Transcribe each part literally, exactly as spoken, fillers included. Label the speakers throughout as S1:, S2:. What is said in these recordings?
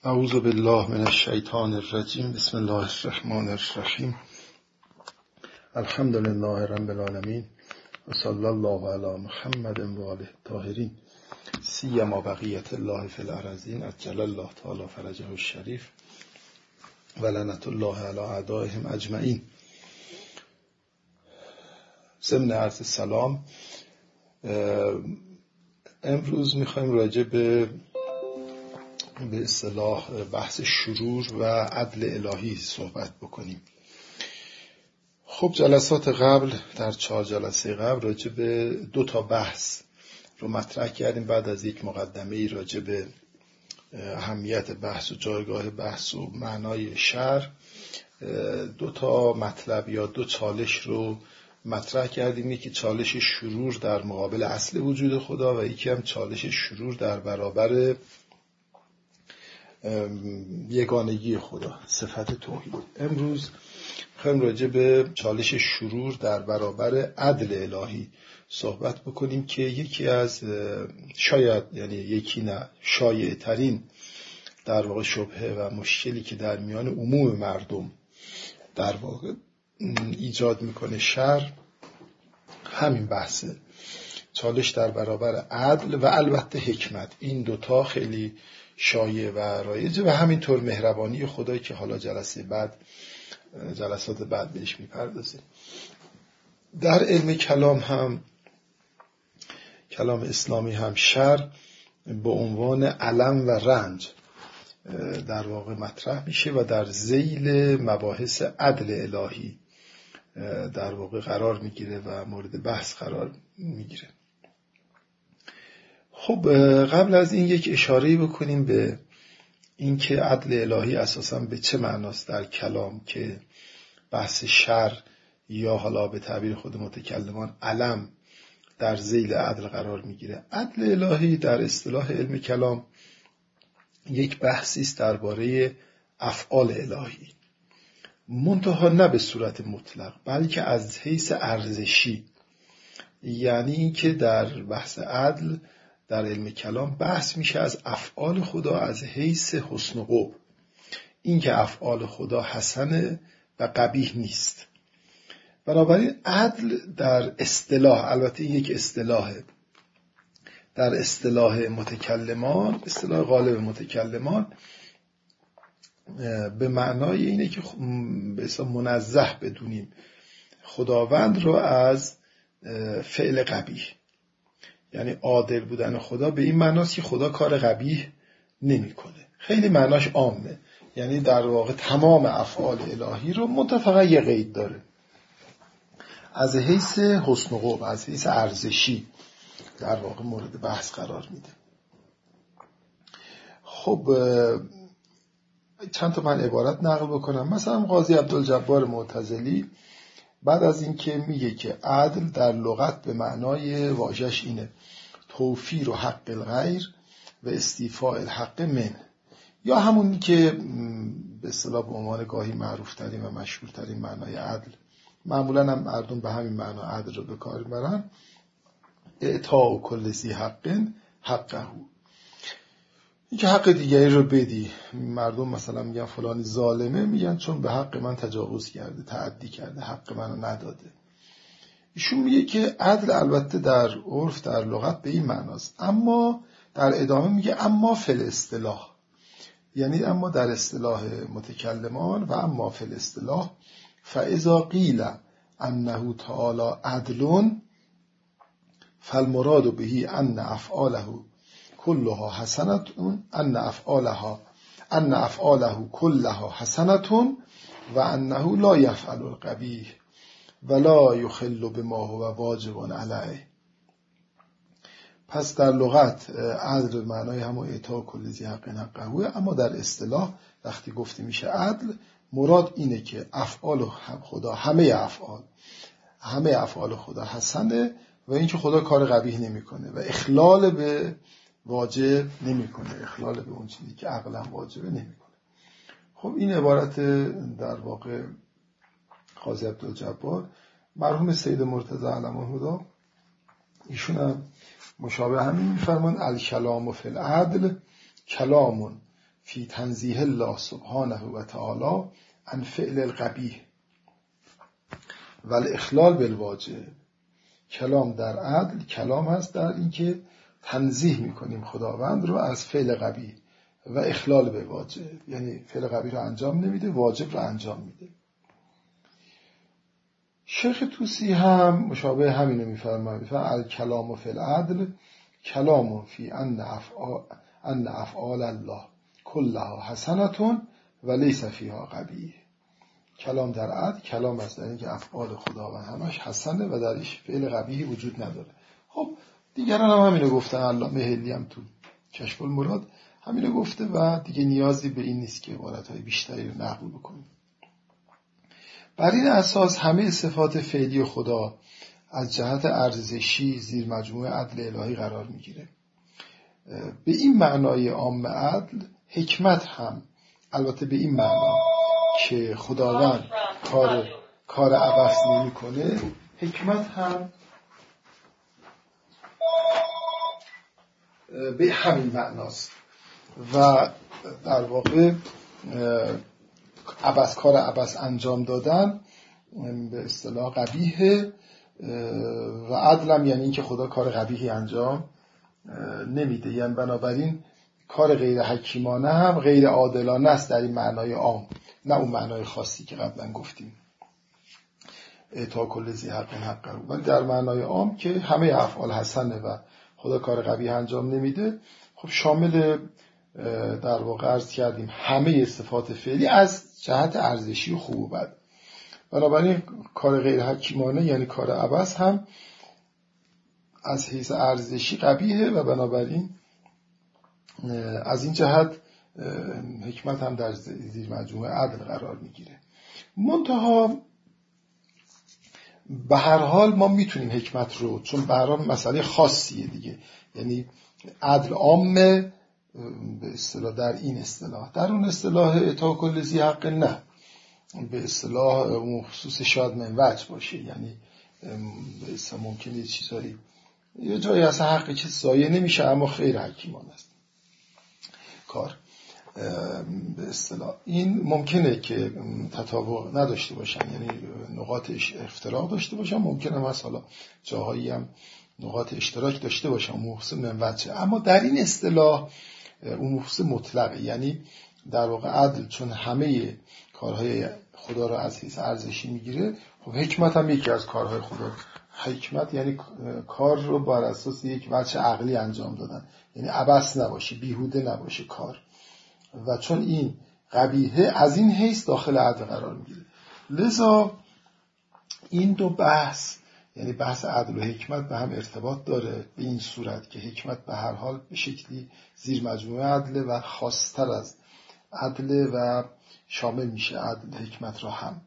S1: اعوذ بالله من الشیطان الرجیم. بسم الله الرحمن الرحیم. الحمد لله رب العالمین و صلی الله علی محمد و آله الطاهرین سیما بقیت الله فی الارضین عجل الله تعالی فرجه الشریف و لعنت الله علی اعدائهم اجمعین. ضمن عرض سلام، امروز میخوایم راجع به به اصطلاح بحث شرور و عدل الهی صحبت بکنیم. خب جلسات قبل، در چهار جلسه قبل راجع به دو تا بحث رو مطرح کردیم. بعد از یک مقدمه ای راجع به اهمیت بحث و جایگاه بحث و معنای شر، دو تا مطلب یا دو چالش رو مطرح کردیم. یکی چالش شرور در مقابل اصل وجود خدا و یکی هم چالش شرور در برابر یگانگی خدا، صفت توحید. امروز میخوایم راجع به چالش شرور در برابر عدل الهی صحبت بکنیم که یکی از شاید یعنی یکی نه شایع ترین در واقع شبهه و مشکلی که در میان عموم مردم در واقع ایجاد میکنه شر، همین بحثه، چالش در برابر عدل و البته حکمت. این دوتا خیلی شایع و رایجه و همینطور مهربانی خدایی که حالا جلسه بعد جلسات بعد بهش میپردازیم. در علم کلام هم، کلام اسلامی هم، شر به عنوان الم و رنج در واقع مطرح میشه و در ذیل مباحث عدل الهی در واقع قرار میگیره و مورد بحث قرار میگیره. خب قبل از این یک اشاره بکنیم به این که عدل الهی اساساً به چه معناست در کلام که بحث شر یا حالا به تعبیر خود متکلمان علم در ذیل عدل قرار میگیره. عدل الهی در اصطلاح علم کلام یک بحثی است درباره افعال الهی، منتها نه به صورت مطلق بلکه از حیث ارزشی. یعنی این که در بحث عدل در علم کلام بحث میشه از افعال خدا از حیث حسن و قبح، این که افعال خدا حسنه و قبیح نیست. بنابراین عدل در اصطلاح، البته این یک اصطلاحه، در اصطلاح متکلمان، اصطلاح غالب متکلمان، به معنای اینه که به اصطلاح منزه بدونیم خداوند رو از فعل قبیح. یعنی عادل بودن خدا به این معناست که خدا کار قبیح نمی‌کنه. خیلی معناش عامه، یعنی در واقع تمام افعال الهی رو منتفقا یه قید داره، از حیث حسن و قبح، از حیث ارزشی در واقع مورد بحث قرار میده. خب چند تا من عبارت نقل بکنم. مثلا قاضی عبدالجبار معتزلی بعد از این که میگه که عدل در لغت به معنای واژه‌اش اینه توفیر و حق الغیر و استیفاء الحق من، یا همونی که به اصطلاح به عنوان گاهی معروف ترین و مشهور ترین معنای عدل، معمولا هم مردم به همین معنا عدل رو به کار میبرن، اعطاء کل ذی حق حقه، این که حق دیگری رو بدی. مردم مثلا میگن فلانی ظالمه، میگن چون به حق من تجاوز کرده، تعدی کرده، حق منو نداده. ایشون میگه که عدل البته در عرف در لغت به این معناست، اما در ادامه میگه اما فی الاصطلاح، یعنی اما در اصطلاح متکلمان و اما فی الاصطلاح فاذا قیل انه تعالی عدل فالمراد به ان افعاله كلها حسنة ان افعالها ان افعاله كلها حسنة و انه لا يفعل القبیح ولا يخل بما هو واجب علیه. پس در لغت عدل معنای همون اعطاء کل ذی حق حقه، اما در اصطلاح وقتی گفته میشه عدل، مراد اینه که افعال خدا، همه افعال همه افعال خدا حسنه و اینکه خدا کار قبیح نمیکنه و اخلال به واجب نمیکنه، اخلال به اون چیزی که عقلا واجبه نمیکنه. خب این عبارت در واقع قاضی عبدالجبار. مرحوم سید مرتضی علم الهدی ایشون هم مشابه همین میفرمان الکلام فی العدل کلام فی تنزیه الله سبحانه و تعالی عن فعل القبیح و الاخلال بالواجب. کلام در عدل کلام هست در اینکه تنزیه میکنیم خداوند رو از فعل قبیح و اخلال به واجب، یعنی فعل قبیح رو انجام نمیده، واجب رو انجام میده. شیخ طوسی هم مشابه همینو میفرماید، میفرماید الکلام فی العدل کلام فی ان افعال ان افعال الله کلها حسنتون و لیس فیها قبیح. کلام در عدل کلام است در اینکه افعال خداوند همش حسنه و درش فعل قبیحی وجود نداره. خب دیگران هم همینو گفتن، علامه حلی هم تو کشف المراد همینو گفته و دیگه نیازی به این نیست که عبارتهای بیشتری رو نقل بکنیم. بر این اساس همه صفات فعلی خدا از جهت ارزشی زیر مجموعه عدل الهی قرار میگیره. به این معنای عام عدل، حکمت هم البته به این معنا که خداوند کار کار عبث نمی‌کنه، حکمت هم به همین معناست و در واقع عبث کار عبث انجام دادن به اصطلاح قبیحه و عدلم یعنی این که خدا کار قبیحی انجام نمیده، یعنی بنابراین کار غیر حکیمانه هم غیر عادلانه است در این معنای عام، نه اون معنای خاصی که قبلا گفتیم اعطا کل ذی حق حقه، ولی در معنای عام که همه افعال حسنه و خدا کار قبیح انجام نمیده. خب شامل در واقع عرض کردیم همه صفات فعلی از جهت ارزشی و خوب و بد. بنابراین کار غیر حکیمانه یعنی کار عبث هم از حیث ارزشی قبیحه و بنابراین از این جهت حکمت هم در زیر مجموعه عدل قرار میگیره. منتها به هر حال ما میتونیم حکمت رو، چون به هر حال مسئله خاصیه دیگه، یعنی عدل عامه به اصطلاح در این اصطلاح، در اون اصطلاح اعطا کل ذی حق نه، به اصطلاح اون خصوص شاید من وجه باشه، یعنی به اصطلاح ممکنه یه چیزایی یه جایی اصلا حق چیز ضایع نمیشه اما خیر حکیمانه است کار. به اصطلاح این ممکنه که تطابق نداشته باشن، یعنی نقاط افتراق داشته باشن، ممکنه مثلا جاهایی هم نقاط اشتراک داشته باشن محسن من وجه، اما در این اصطلاح اون محسن مطلقه، یعنی در واقع عدل چون همه کارهای خدا رو از حیث ارزشی میگیره، خب حکمت هم یکی از کارهای خدا. حکمت یعنی کار رو بر اساس یک وجه عقلی انجام دادن، یعنی عبث نباشه، بیهوده نباشه کار، و چون این قبیحه از این حیث داخل عدل قرار میگیره. لذا این دو بحث، یعنی بحث عدل و حکمت، به هم ارتباط داره به این صورت که حکمت به هر حال به شکلی زیر مجموعه عدل و خاص‌تر از عدل و شامل میشه عدل حکمت را هم.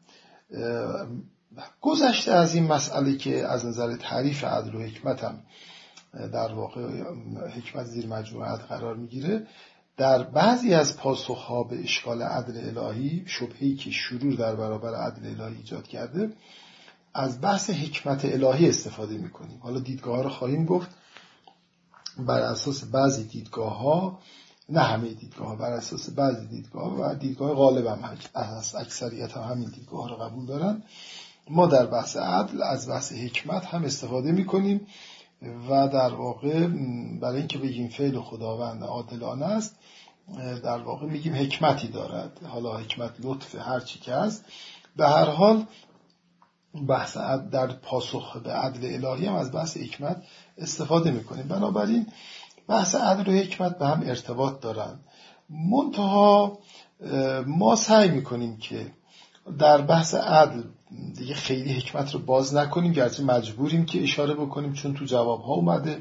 S1: گذشته از این مسئله که از نظر تعریف عدل و حکمت هم در واقع حکمت زیر مجموعه عدل قرار میگیره، در بعضی از پاسخها به اشکال عدل الهی، شبهه‌ای که شرور در برابر عدل الهی ایجاد کرده، از بحث حکمت الهی استفاده میکنیم. حالا دیدگاه ها رو خواهیم گفت. بر اساس بعضی دیدگاه ها، نه همه دیدگاه ها، بر اساس بعضی دیدگاه ها و دیدگاه غالب هم از اکثریت هم همین دیدگاه ها رو قبول دارن، ما در بحث عدل از بحث حکمت هم استفاده میکنیم و در واقع برای اینکه بگیم فعل خداوند عادلانه است، در واقع میگیم حکمتی دارد. حالا حکمت لطف هر چی که هست، به هر حال بحث عدل در پاسخ به عدل الهی هم از بحث حکمت استفاده میکنیم. بنابراین بحث عدل و حکمت به هم ارتباط دارن. منتها ما سعی میکنیم که در بحث عدل دیگه خیلی حکمت رو باز نکنیم، گرچه مجبوریم که اشاره بکنیم چون تو جواب ها اومده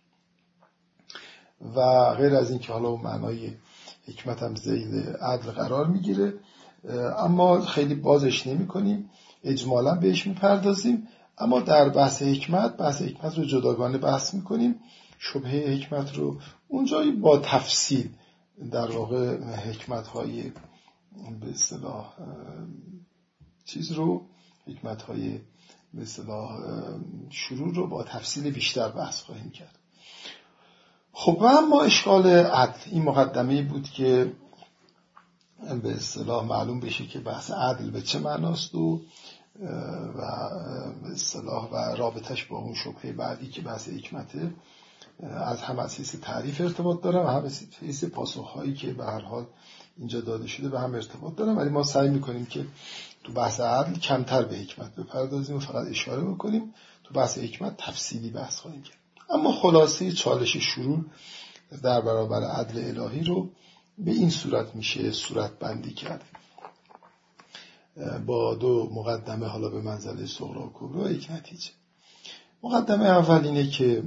S1: و غیر از این که حالا معنای حکمت هم ذیل عدل قرار میگیره، اما خیلی بازش نمی کنیم، اجمالا بهش میپردازیم. اما در بحث حکمت بحث حکمت رو جداگانه بحث میکنیم، شبهه حکمت رو اونجایی با تفصیل در واقع حکمت های به اصطلاح چیز رو حکمت های به اصطلاح شرور رو با تفصیل بیشتر بحث خواهیم کرد. خب و اما اشکال عدل، این مقدمه بود که به اصطلاح معلوم بشه که بحث عدل به چه معناست و و به اصطلاح و رابطش با اون شبهه بعدی که بحث حکمته از هم از حیث تعریف ارتباط داره و هم از حیث پاسخهایی که به هر حال اینجا داده شده به هم ارتباط داره. ولی ما سعی میکنیم که تو بحث عدل کمتر به حکمت بپردازیم و فقط اشاره بکنیم. تو بحث حکمت تفصیلی بحث خواهیم کرد. اما خلاصه چالش شرور در برابر عدل الهی رو به این صورت میشه صورت بندی کرد با دو مقدمه، حالا به منزله صغری و کبری و یک نتیجه. مقدمه اول اینه که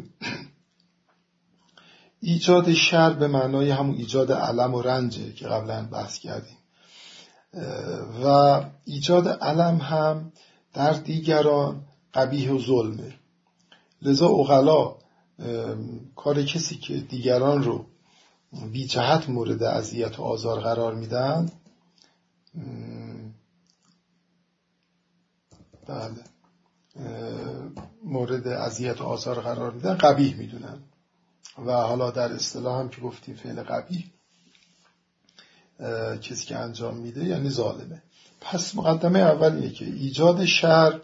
S1: ایجاد شر به معنای همون ایجاد الم و رنجه که قبلا بحث کردیم و ایجاد الم هم در دیگران قبیح و ظلمه. لذا عقلا کار کسی که دیگران رو بی جهت مورد اذیت و آزار قرار میدن بله مورد اذیت و آزار قرار میدن قبیح میدونن و حالا در اصطلاح هم که گفتیم فعل قبیح کسی که انجام میده یعنی ظالمه. پس مقدمه اول اینه که ایجاد شر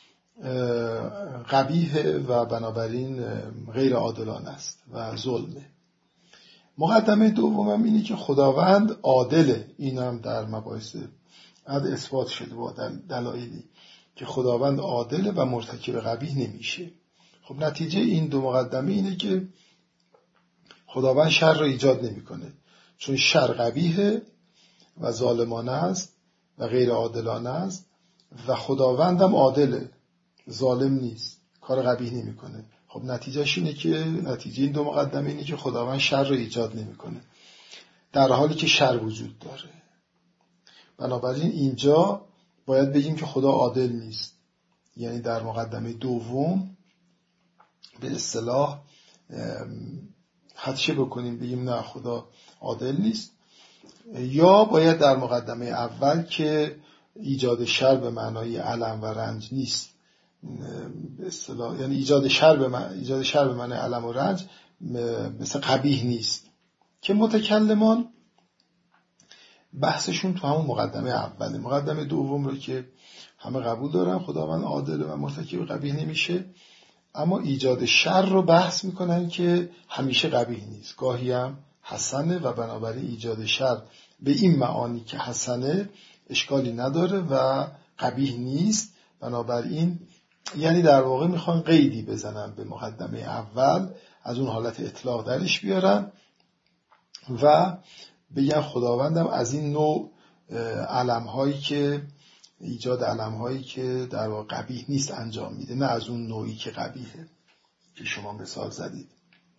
S1: قبیح و بنابراین غیر عادلانه است و ظلمه. مقدمه دومم اینه که خداوند عادله. این هم در مباحث عدل اثبات شده با دلایلی که خداوند عادله و مرتکب قبیح نمیشه. خب نتیجه این دو مقدمه اینه که خداوند شر رو ایجاد نمیکنه، چون شر قبیحه و ظالمانه است و غیر عادلانه است و خداوند هم عادله، ظالم نیست، کار قبیح نمیکنه. خب نتیجهش اینه که نتیجه این دو مقدمه اینه که خداوند شر رو ایجاد نمیکنه در حالی که شر وجود داره. بنابراین اینجا باید بگیم که خدا عادل نیست، یعنی در مقدمه دوم به اصطلاح حدشه بکنیم بگیم نه خدا عادل نیست، یا باید در مقدمه اول که ایجاد شر به معنای الم و رنج نیست به اصطلاح، یعنی ایجاد شر به معنای ایجاد شر به معنای الم و رنج مثل قبیح نیست، که متکلمان بحثشون تو همون مقدمه اوله. مقدمه دوم رو که همه قبول دارن خداوند عادل و مرتکب قبیح نمیشه، اما ایجاد شر رو بحث میکنن که همیشه قبیح نیست، گاهی هم حسنه و بنابراین ایجاد شر به این معانی که حسنه اشکالی نداره و قبیح نیست. بنابراین یعنی در واقع میخوان قیدی بزنن به مقدمه اول، از اون حالت اطلاق درش بیارن و بگن خداوندم از این نوع علم‌هایی که ایجاد علم‌هایی که در واقع قبیح نیست انجام میده، نه از اون نوعی که قبیحه که شما مثال زدید.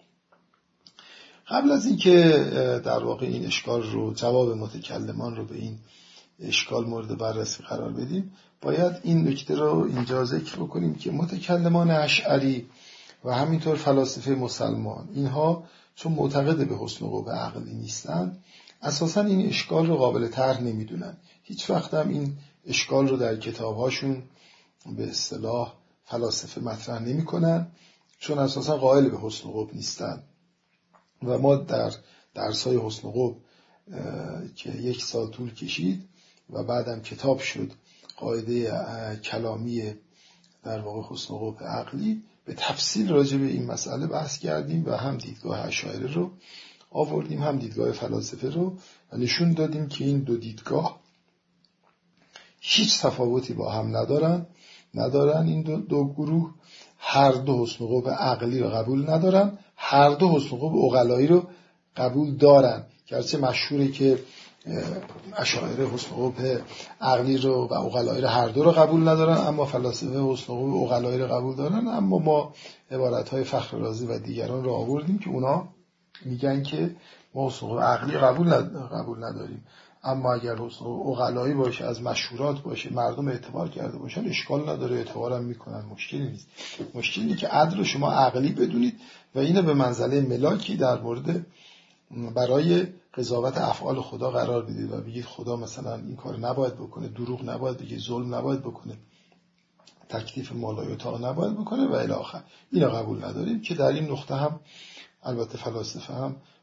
S1: قبل از این که در واقع این اشکال رو جواب متکلمان رو به این اشکال مورد بررسی قرار بدیم، باید این نکته رو اینجا ذکر بکنیم که متکلمان اشعری و همینطور فلاسفه مسلمان اینها چون معتقد به حسن و قبح عقلی نیستن، اساساً این اشکال رو قابل طرح نمیدونن. هیچ وقت هم این اشکال رو در کتابهاشون به اصطلاح فلاسفه مطرح نمیکنن، چون اساساً قائل به حسن و قبح نیستن. و ما در درس‌های حسن و قبح که یک سال طول کشید و بعدم کتاب شد قاعده کلامی در واقع حسن و قبح عقلی، به تفصیل راجع به این مسئله بحث کردیم و هم دیدگاه اشاعره رو آوردیم هم دیدگاه فلاسفه رو و نشون دادیم که این دو دیدگاه هیچ تفاوتی با هم ندارن ندارن این دو, دو گروه هر دو حسن و قبح عقلی رو قبول ندارن، هر دو حسن و قبح عقلایی رو قبول دارن. گرچه مشهوره که اشاعره حسن و قبح عقلی رو و عقلایی رو هر دو رو قبول ندارن، اما فلاسفه حسن و قبح عقلایی رو قبول دارن. اما ما عبارت‌های فخر رازی و دیگران رو آوردیم که اونا میگن که ما حسن و قبح عقلی قبول قبول نداریم، اما اگر حسن و عقلایی باشه، از مشهورات باشه، مردم اعتبار کرده باشن، اشکال نداره، اعتبارم میکنن، مشکلی نیست. مشکلی که عدل رو شما عقلی بدونید و اینو به منزله ملاکی در مورد برای قضاوت افعال خدا قرار بدید و بگید خدا مثلا این کار نباید بکنه، دروغ نباید بگه، ظلم نباید بکنه، تکلیف مالای اتاق نباید بکنه و الی آخر. اینو قبول نداریم که در این نقطه هم البته فلاسفه هم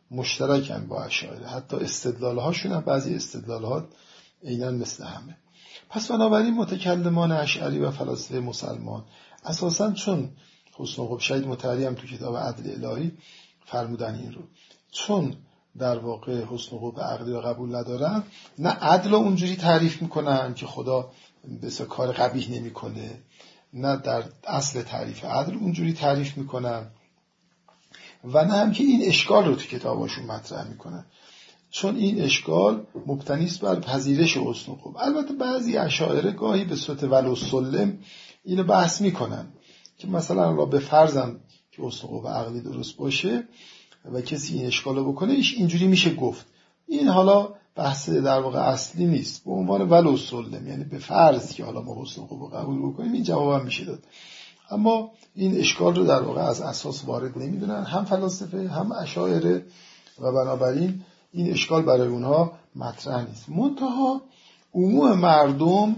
S1: مشترکن با اشاعره، حتی استدلال هاشون هم بعضی استدلال ها عیناً مثل همه. پس بنابراین متکلمان اشعری و فلاسفه مسلمان اساساً چون حسن و خوب، شهید مطهری هم تو کتاب عدل الهی فرمودن این رو، چون در واقع حسن و خوب عقلی رو قبول ندارن، نه عدل رو اونجوری تعریف میکنن که خدا بسیار کار قبیح نمیکنه، نه در اصل تعریف عدل اونجوری تعریف میکنن، و نه هم که این اشکال رو تو کتاباشون مطرح میکنن، چون این اشکال مبتنی است بر پذیرش حسن و خوب. البته بعضی اشاعره گاهی به صورت ولو سلم اینو بحث میکنن که مثلا را به فرضم که حسن و خوب عقلی درست باشه و کسی این اشکال رو بکنه، ایش اینجوری میشه گفت. این حالا بحث در واقع اصلی نیست، به عنوان ولو سلم، یعنی به فرض که حالا ما حسن و خوب رو قبول بکنیم، این جواب هم میشه داد. اما این اشکال رو در واقع از اساس وارد نمیدونن هم فلاسفه هم اشاعره، و بنابراین این اشکال برای اونها مطرح نیست. منتها عموم مردم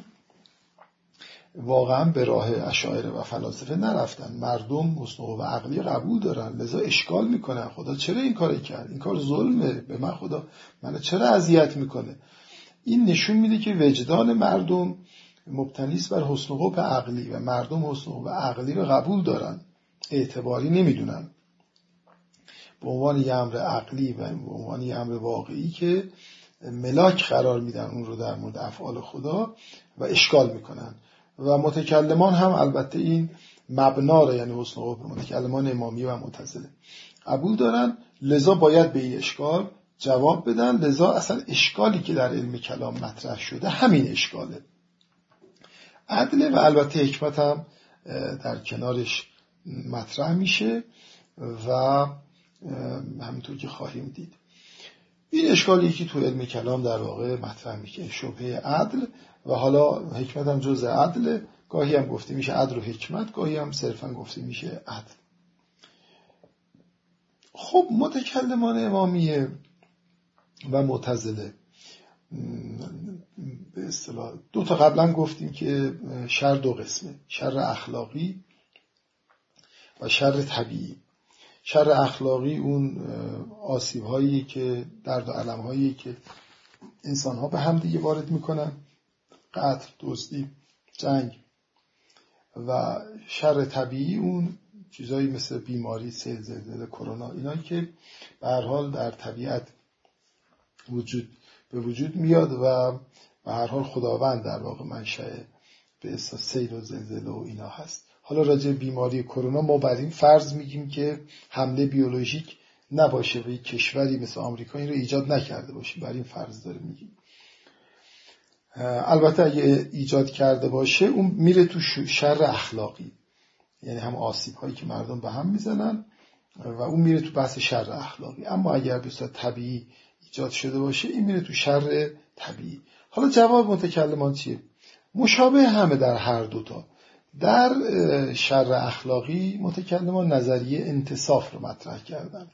S1: واقعا به راه اشاعره و فلاسفه نرفتن. مردم حسن و عقلی قبول دارن، لذا اشکال میکنن خدا چرا این کاری کرد، این کار ظلمه، به من خدا منو چرا اذیت میکنه. این نشون میده که وجدان مردم مبتنی است بر حسن و خوب عقلی و مردم حسن و خوب عقلی رو قبول دارن، اعتباری نمیدونن به عنوان یه امر عقلی و به عنوان یه امر واقعی که ملاک قرار میدن اون رو در مورد افعال خدا و اشکال میکنن. و متکلمان هم البته این مبنا رو، یعنی حسن و خوب متکلمان امامیه و معتزله قبول دارن، لذا باید به این اشکال جواب بدن. لذا اصلا اشکالی که در علم کلام مطرح شده همین اشکاله، عدل و البته حکمت هم در کنارش مطرح میشه و همونطور که خواهیم دید این اشکالی که تو علم کلام در واقع مطرح میشه، شبهه عدل، و حالا حکمت هم جزء عدل، گاهی هم گفته میشه عدل و حکمت، گاهی هم صرفا گفته میشه عدل. خب متکلمان امامیه و معتزله به اصطلاح دو تا قبلا گفتیم که شر دو قسمه، شر اخلاقی و شر طبیعی. شر اخلاقی اون آسیب هایی که درد و علم هایی که انسان ها به هم دیگه وارد میکنن، قتل، دزدی، جنگ. و شر طبیعی اون چیزایی مثل بیماری، سیل، زلزله، کرونا، اینایی که به هر حال در طبیعت وجود به وجود میاد و به هر حال خداوند در واقع منشأ به اصطلاح سیل و زلزله و اینا هست. حالا راجع بیماری کرونا ما بر این فرض میگیم که حمله بیولوژیک نباشه و یک کشوری مثل آمریکا این رو ایجاد نکرده باشه، بر این فرض داره میگیم. البته اگه ایجاد کرده باشه اون میره تو شر اخلاقی، یعنی هم آسیب هایی که مردم به هم میزنن و اون میره تو بحث شر اخلاقی. اما اگر به صورت طبیعی ایجاد شده باشه این میره تو شر طبیعی. حالا جواب متکلمان چیه؟ مشابه همه در هر دوتا. در شر اخلاقی متکلمان نظریه انتصاف رو مطرح کردن،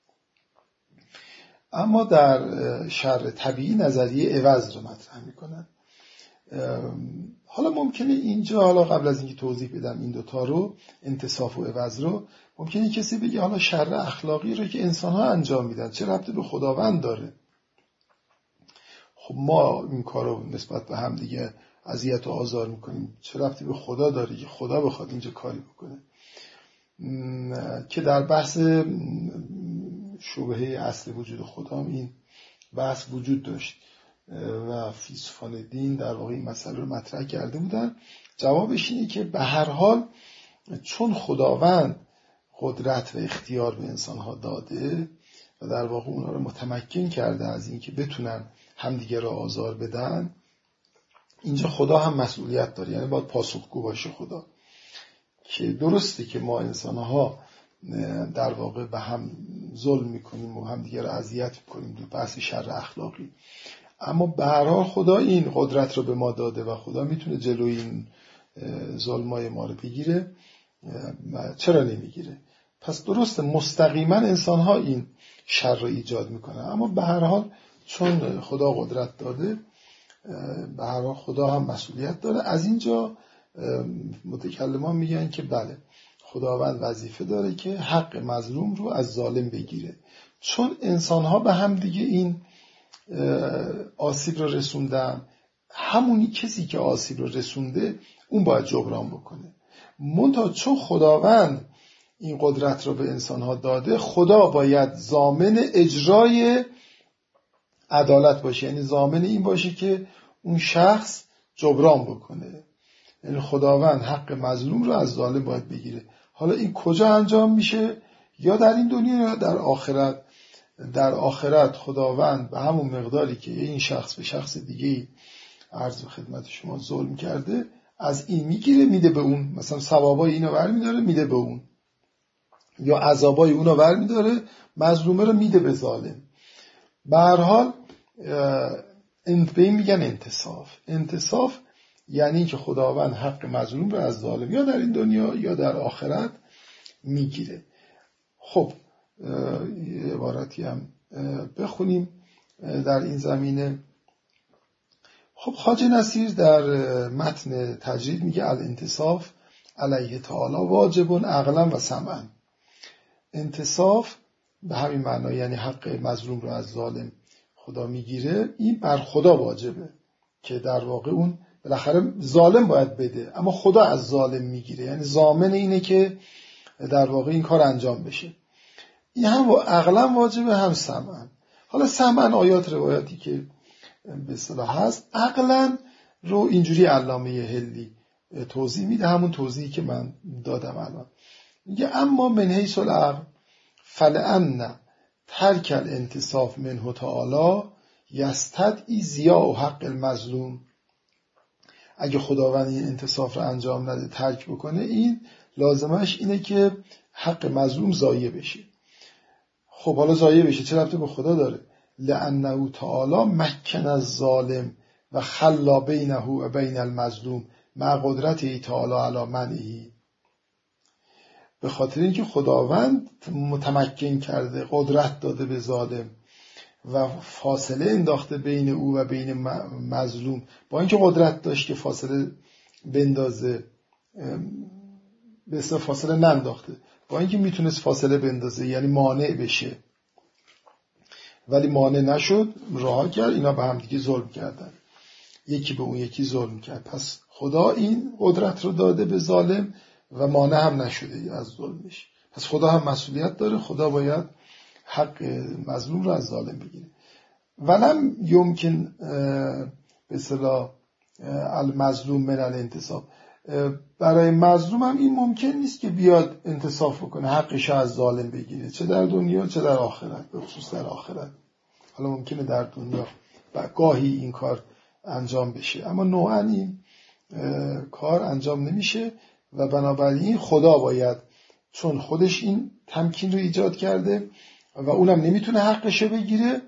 S1: اما در شر طبیعی نظریه عوض رو مطرح میکنن. حالا ممکنه اینجا، حالا قبل از اینکه توضیح بدم این دوتا رو، انتصاف و عوض رو، ممکنه کسی بگه حالا شر اخلاقی رو که انسان ها انجام میدن چه ربطی به خداوند داره؟ خب ما این کار رو نسبت به هم دیگه اذیت و آزار میکنیم، چه ربطی به خدا داره که خدا بخواد اینجا کاری بکنه؟ که در بحث شبهه اصل وجود خدا هم این بحث وجود داشت و فیلسوفان دین در واقع این مسئله رو مطرح کرده بودن. جوابش اینه که به هر حال چون خداوند قدرت و اختیار به انسانها داده و در واقع اونها رو متمکن کرده از این که بتونن همدیگه را آزار بدن، اینجا خدا هم مسئولیت داره، یعنی باید پاسخگو باشه خدا. که درسته که ما انسانها در واقع به هم ظلم میکنیم و همدیگه را اذیت میکنیم دو بحث شر اخلاقی، اما به هر حال خدا این قدرت رو به ما داده و خدا میتونه جلوی این ظلمای ما رو بگیره. چرا نمیگیره؟ پس درسته مستقیما انسان ها این شر رو ایجاد میکنن، اما به هر حال چون خدا قدرت داده به هر حال خدا هم مسئولیت داره. از اینجا متکلمان میگن که بله خداوند وظیفه داره که حق مظلوم رو از ظالم بگیره، چون انسان‌ها به هم دیگه این آسیب رو رسوندن، همونی کسی که آسیب رو رسونده اون باید جبران بکنه. منتها چون خداوند این قدرت رو به انسان‌ها داده، خدا باید ضامن اجرای عدالت باشه، یعنی ضامن این باشه که اون شخص جبران بکنه. یعنی خداوند حق مظلوم رو از ظالم باید بگیره. حالا این کجا انجام میشه؟ یا در این دنیا یا در آخرت. در آخرت خداوند به همون مقداری که این شخص به شخص دیگه عرض به خدمت شما ظلم کرده از این میگیره میده به اون، مثلا ثوابای اینو برمی‌داره میده به اون، یا عذابای اونو برمی‌داره مظلومه رو میده به ظالم. به هر حال به این میگن انتصاف. انتصاف یعنی که خداوند حق مظلوم رو از ظالم یا در این دنیا یا در آخرت میگیره. خب یه عبارتی هم بخونیم در این زمینه. خب خواجه نصیر در متن تجرید میگه الانتصاف علیه تعالی واجب عقلا و سمعا. انتصاف به همین معنا یعنی حق مظلوم رو از ظالم خدا میگیره، این بر خدا واجبه که در واقع اون بالاخره ظالم باید بده اما خدا از ظالم میگیره، یعنی ضامن اینه که در واقع این کار انجام بشه. این هم عقلا واجبه هم سمعا. حالا سمعا آیات روایاتی که به اصطلاح هست، عقلا رو اینجوری علامه هلی توضیح میده، همون توضیحی که من دادم الان. میگه اما من حیث العقل فلأن ترک الانتصاف منه تعالی یستدعی ضیاع حق المظلوم. اگه خداوند این انتصاف رو انجام نده، ترک بکنه، این لازمش اینه که حق مظلوم ضایع بشه. خب حالا ضایع بشه چه ربطی به خدا داره؟ لأنه تعالی مکن الظالم و خلا بینه و بین المظلوم مع قدرته تعالی علی منعه. به خاطر اینکه خداوند متمکن کرده، قدرت داده به ظالم و فاصله انداخته بین او و بین مظلوم، با اینکه قدرت داشت که فاصله بندازه به اصطلاح فاصله ننداخته، با اینکه میتونست فاصله بندازه یعنی مانع بشه ولی مانع نشد، رها کرد، اینا به هم دیگه ظلم کردن، یکی به اون یکی ظلم کرد. پس خدا این قدرت رو داده به ظالم و مانع هم نشده از ظلمش. پس خدا هم مسئولیت داره، خدا باید حق مظلوم رو از ظالم بگیره. ولم یمکن به اصطلاح المظلوم من الانتصاب. برای مظلوم هم این ممکن نیست که بیاد انتصاف بکنه، حقش از ظالم بگیره، چه در دنیا چه در آخرت، به خصوص در آخرت. حالا ممکنه در دنیا و گاهی این کار انجام بشه اما نوعاً این کار انجام نمیشه و بنابراین خدا باید، چون خودش این تمکین رو ایجاد کرده و اونم نمیتونه حقش بگیره،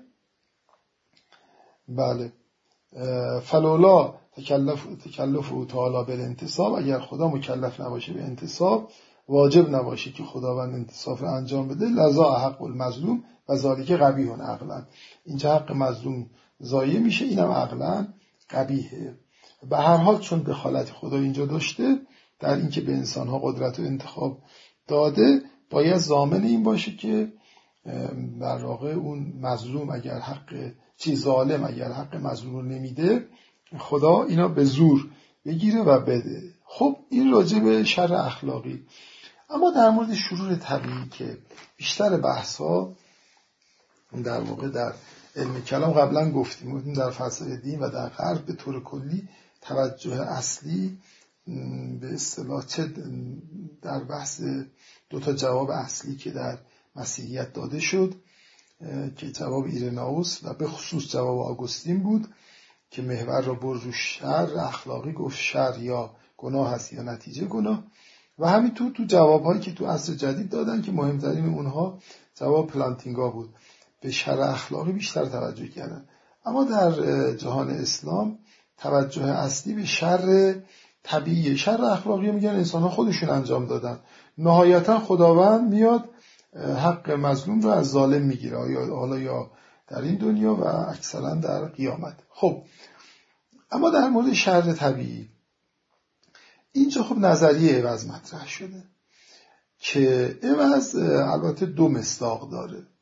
S1: بله، فلولا تکلف تکلف او تعالی بالانتصاب، اگر خدا مکلف نباشه به انتصاب، واجب نباشه که خداوند انتصاف رو انجام بده، لذا حق المظلوم و ذالک قبیح عقلا، اینجا حق مظلوم ضایع میشه، اینم عقلا قبیحه. به هر حال چون دخالت خدا اینجا داشته در اینکه به انسانها قدرت و انتخاب داده، باید ضامن این باشه که در واقع اون مظلوم اگر حق چی ظالم اگر حق مظلوم رو نمیده، خدا اینا به زور بگیره و بده. خب این راجع به شر اخلاقی. اما در مورد شرور طبیعی که بیشتر بحث‌ها در واقع در علم کلام قبلا گفتیم، گفتیم در فلسفه دین و در غرب به طور کلی توجه اصلی به اصطلاح چه در بحث دو تا جواب اصلی که در مسیحیت داده شد که جواب ایرنائوس و به خصوص جواب آگوستین بود که محور را بر رو شر اخلاقی، گفت شر یا گناه هست یا نتیجه گناه، و همینطور تو جوابهایی که تو عصر جدید دادن که مهمترین اونها جواب پلانتینگا بود، به شر اخلاقی بیشتر توجه کردن. اما در جهان اسلام توجه اصلی به شر طبیعی. شر اخلاقی میگن انسان ها خودشون انجام دادن، نهایتا خداوند میاد حق مظلوم رو از ظالم میگیره، یا حالا یا در این دنیا و اکثرا در قیامت. خب اما در مورد شر طبیعی اینجا خب نظریه عوض مطرح شده که عوض البته دو مصداق داره.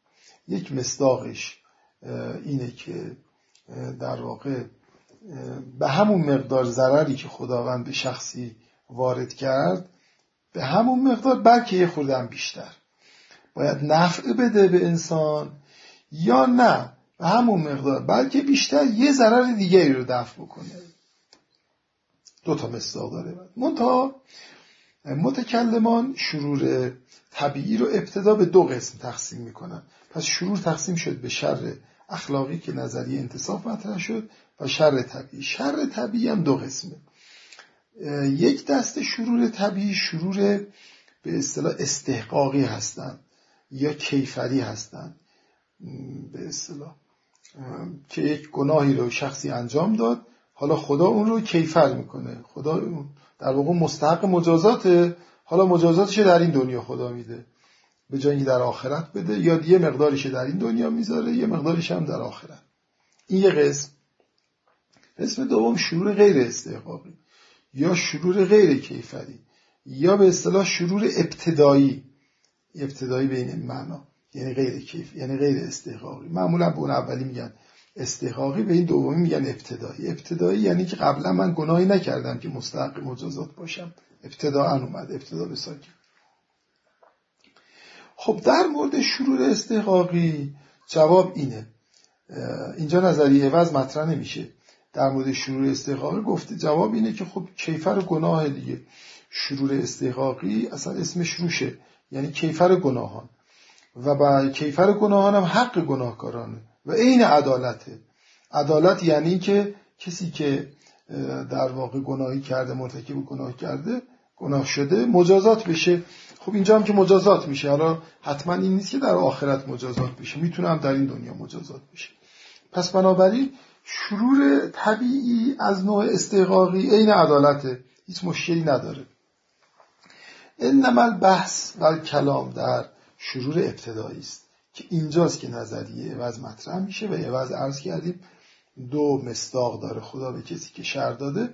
S1: یک مصداقش اینه که در واقع به همون مقدار ضرری که خداوند به شخصی وارد کرد به همون مقدار بلکه یه خورده هم بیشتر باید نفع بده به انسان، یا نه به همون مقدار بلکه بیشتر یه ضرر دیگری رو دفع بکنه. دو تا مصداق داره. منتها متکلمان شرور طبیعی رو ابتدا به دو قسم تقسیم میکنن. پس شرور تقسیم شد به شر اخلاقی که نظریه انتصاف مطرح شد و شر طبیعی. شر طبیعی هم دو قسمه. یک دسته شرور طبیعی شرور به اصطلاح استحقاقی هستن یا کیفری هستن، به اصطلاح که یک گناهی رو شخصی انجام داد، حالا خدا اون رو کیفر میکنه، خدا در واقع مستحق مجازاته، حالا مجازاتش در این دنیا خدا میده به جای اینکه در آخرت بده، یا یه مقدارش در این دنیا میذاره یه مقدارش هم در آخرت. این یه قسم. قسم دوم شرور غیر استحقاقی یا شرور غیر کیفری یا به اصطلاح شرور ابتدایی. ابتدایی به این معنا یعنی غیر کیف، یعنی غیر استحقاقی. معمولا به اون اولی میگن استحقاقی، به این دومی میگن ابتدایی. ابتدایی یعنی که قبلا من گناهی نکردم که مستحق مجازات باشم، ابتداءً اومد، ابتدا به ساکن. خب در مورد شرور استحقاقی جواب اینه، اینجا نظریه عوض مطرح نمیشه. در مورد شرور استحقاقی گفته جواب اینه که خب کیفر گناه دیگه. شرور استحقاقی اصلا اسمش روشه، یعنی کیفر گناهان، و با کیفر گناهان هم حق گناهکارانه و عین عدالته. عدالت یعنی که کسی که در واقع گناهی کرده، مرتکب گناه کرده، گناه شده، مجازات بشه. خب اینجا هم که مجازات میشه، حالا حتما این نیست که در آخرت مجازات بشه، میتونه هم در این دنیا مجازات بشه. پس بنابراین شرور طبیعی از نوع استحقاقی عین عدالته، هیچ مشکلی نداره. انما البحث و کلام در شرور ابتدایی است که اینجاست که نظریه عوض مطرح میشه و عوض عرض کردیم دو مصداق داره خدا به کسی که شر داده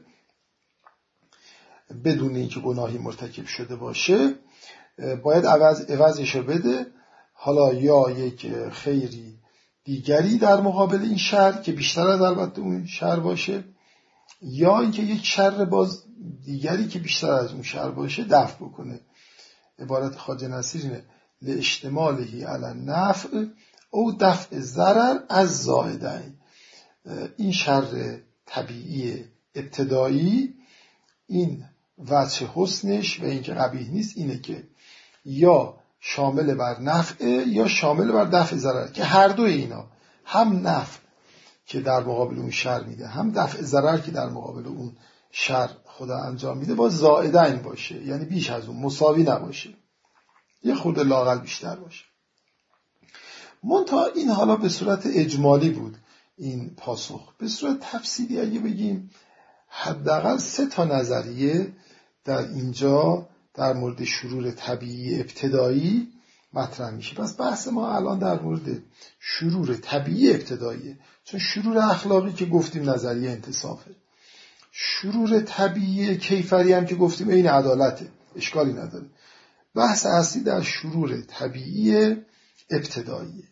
S1: بدون اینکه گناهی مرتکب شده باشه، باید عوض عوضش رو بده. حالا یا یک خیری دیگری در مقابل این شر که بیشتر از البته اون شر باشه، یا اینکه یک شر باز دیگری که بیشتر از اون شر باشه دفع بکنه. عبارت خواجه نصیر اینه: لاشتمالهی علی النفع او دفع ضرر از زائدین. این شر طبیعی ابتدایی، این وجه حسنش و اینکه قبیح نیست اینه که یا شامل بر نفع یا شامل بر دفع ضرر، که هر دو اینا، هم نفع که در مقابل اون شر میده هم دفع ضرر که در مقابل اون شر خدا انجام میده، با زائدین باشه، یعنی بیش از اون، مساوی نباشه، یه خورده لااقل بیشتر باشه. منتها این حالا به صورت اجمالی بود این پاسخ. به صورت تفصیلی اگه بگیم حداقل سه تا نظریه در اینجا در مورد شرور طبیعی ابتدایی مطرح میشه. پس بحث ما الان در مورد شرور طبیعی ابتداییه، چون شرور اخلاقی که گفتیم نظریه انتصافه، شرور طبیعی کیفری هم که گفتیم این عدالته، اشکالی نداره. بحث اصلی در شرور طبیعی ابتداییه.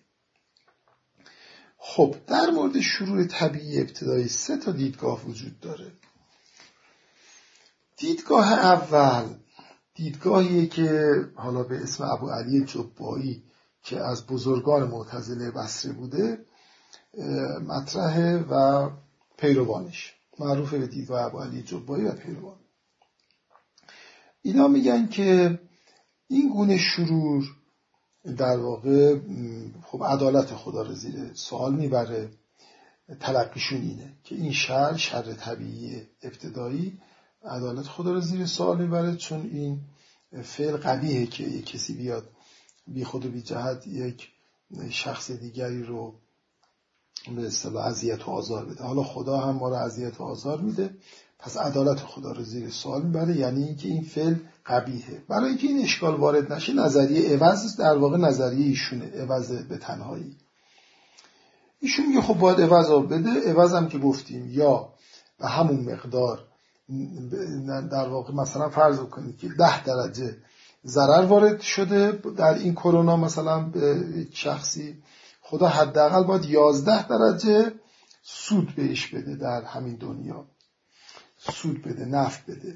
S1: خب در مورد شرور طبیعی ابتدایی سه تا دیدگاه وجود داره. دیدگاه اول دیدگاهیه که حالا به اسم ابو علی جبایی که از بزرگان معتزله بصره بوده مطرحه و پیروانش معروفه به دیدگاه ابو علی جبایی و پیروان. اینا میگن که این گونه شرور در واقع خب عدالت خدا رو زیر سوال میبره. تلقیشون اینه که این شر شر طبیعی ابتدایی عدالت خدا رو زیر سوال میبره، چون این فعل قبیحه که یک کسی بیاد بی خود و بی جهت یک شخص دیگری رو به اصطلاح اذیت و آزار بده. حالا خدا هم ما رو اذیت و آزار میده، پس عدالت خدا رو زیر سوال میبره، یعنی اینکه این فعل قبیحه. برای اینکه این اشکال وارد نشه نظریه عوض در واقع نظریه ایشونه، عوض به تنهایی. ایشون میگه خب باید عوض رو بده. عوض هم که گفتیم یا به همون مقدار، در واقع مثلا فرض کنید که ده درجه ضرر وارد شده در این کرونا مثلا به شخصی، خدا حداقل باید یازده درجه سود بهش بده در همین دنیا، سود بده، نفع بده.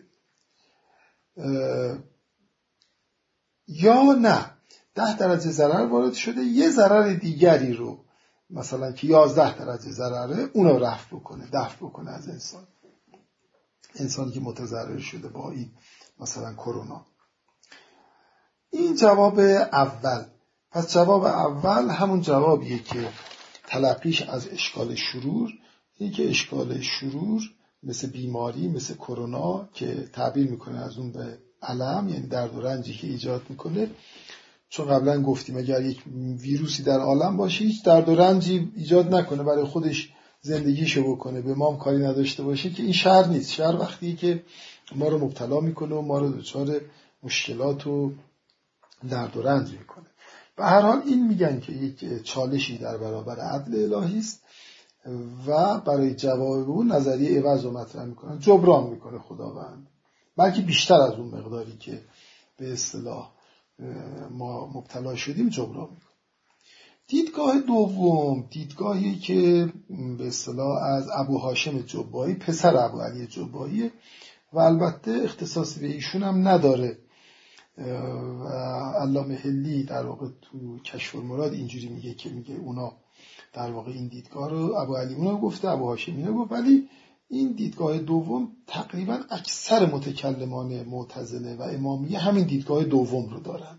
S1: یا نه ده درجه ضرر وارد شده، یه ضرر دیگری رو مثلا که یازده درجه ضرره اونو رفع بکنه، دفع بکنه از انسان، انسانی که متضرر شده با این مثلا کرونا. این جواب اول. پس جواب اول همون جوابیه که تلقیش از اشکال شرور، این که اشکال شرور مثل بیماری، مثل کرونا که تعبیر میکنه از اون به الم، یعنی درد و رنجی که ایجاد میکنه. چون قبلا گفتیم اگر یک ویروسی در عالم باشه هیچ درد و رنجی ایجاد نکنه، برای خودش زندگیشو بکنه، به ما هم کاری نداشته باشه، که این شر نیست. شر وقتی که ما رو مبتلا میکنه و ما رو دچار مشکلات و درد و رنج میکنه. به هر حال این میگن که یک چالشی در برابر عدل الهی است و برای جواب اون نظریه عوض رو مطرح میکنن، جبران میکنه خداوند، بلکه بیشتر از اون مقداری که به اصطلاح ما مبتلا شدیم جبران میکنه. دیدگاه دوم دیدگاهی که به اصطلاح از ابو هاشم جبایی، پسر ابو علی جبایی، و البته اختصاصی به ایشون هم نداره و علامه حلی در واقع تو کشف المراد اینجوری میگه که میگه اونا در واقع این دیدگاه رو ابو علی اونا گفته، ابو هاشم اینا گفت، ولی این دیدگاه دوم تقریبا اکثر متکلمان معتزله و امامیه همین دیدگاه دوم رو دارن.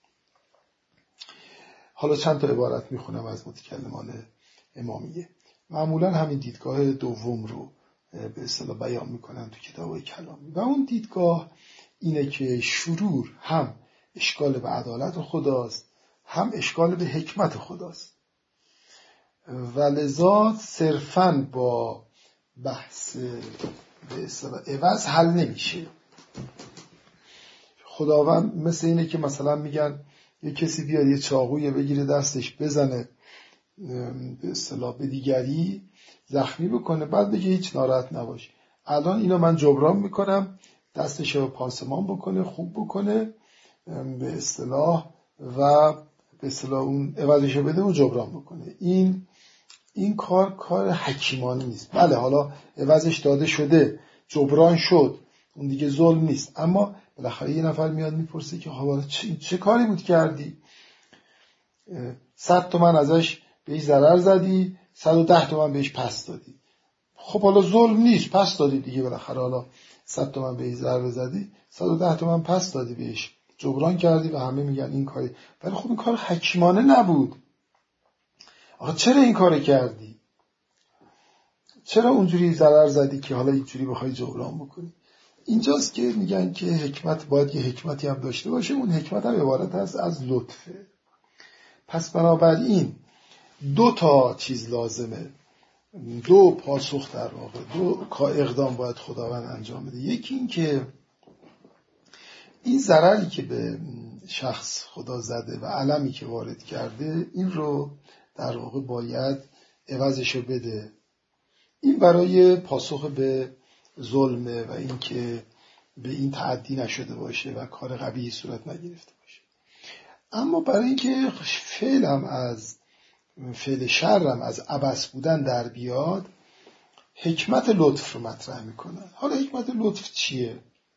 S1: حالا چند تا عبارت میخونم از متکلمان امامیه. معمولا همین دیدگاه دوم رو به اصطلاح بیان میکنن تو کتابای کلامی و اون دیدگاه اینه که شرور هم اشکال به عدالت خداست، هم اشکال به حکمت خداست و لذا صرفاً با بحث به اصطلاح عوض حل نمیشه. خداوند مثل اینه که مثلا میگن یه کسی بیاد یه چاقوی بگیره دستش بزنه به اصطلاح به دیگری زخمی بکنه، بعد بگه هیچ ناراحت نباش، الان اینو من جبران میکنم، دستش رو پاسمان بکنه، خوب بکنه به اصطلاح و به اصطلاح اون عوضش رو بده و جبران بکنه. این این کار کار حکیمانه نیست. بله حالا عوضش داده شده، جبران شد، اون دیگه ظلم نیست، اما بالاخره یه نفر میاد میپرسه که حالا چه, چه کاری بود کردی؟ صد تومن ازش بهش ضرر زدی، صد و ده تومن بهش پس دادی. خب حالا ظلم نیست، پس دادی دیگه، بالاخره حالا صد تومن بهش ضرر زدی، صد و ده تومن پس دادی بهش، جبران کردی و همه میگن این کاری. ولی خب این کار حکیمانه نبود. آخه چرا این کار کردی؟ چرا اونجوری ضرر زدی که حالا اینجوری بخوای جبران بکنی؟ اینجاست که میگن که حکمت باید یه حکمتی هم داشته باشه. اون حکمت هم عبارت هست از لطفه. پس بنابراین دو تا چیز لازمه، دو پاسخ در واقع، دو اقدام باید خداوند انجام بده. یکی این که این ضرری که به شخص خدا زده و علمی که وارد کرده این رو در واقع باید عوضشو بده. این برای پاسخ به ظلمه و این که به این تعدی نشده باشه و کار قبیحی صورت نگرفته باشه. اما برای اینکه فعلم از فعل شرم از عبث بودن در بیاد، حکمت لطف رو مطرح میکنن. حالا حکمت لطف چیه؟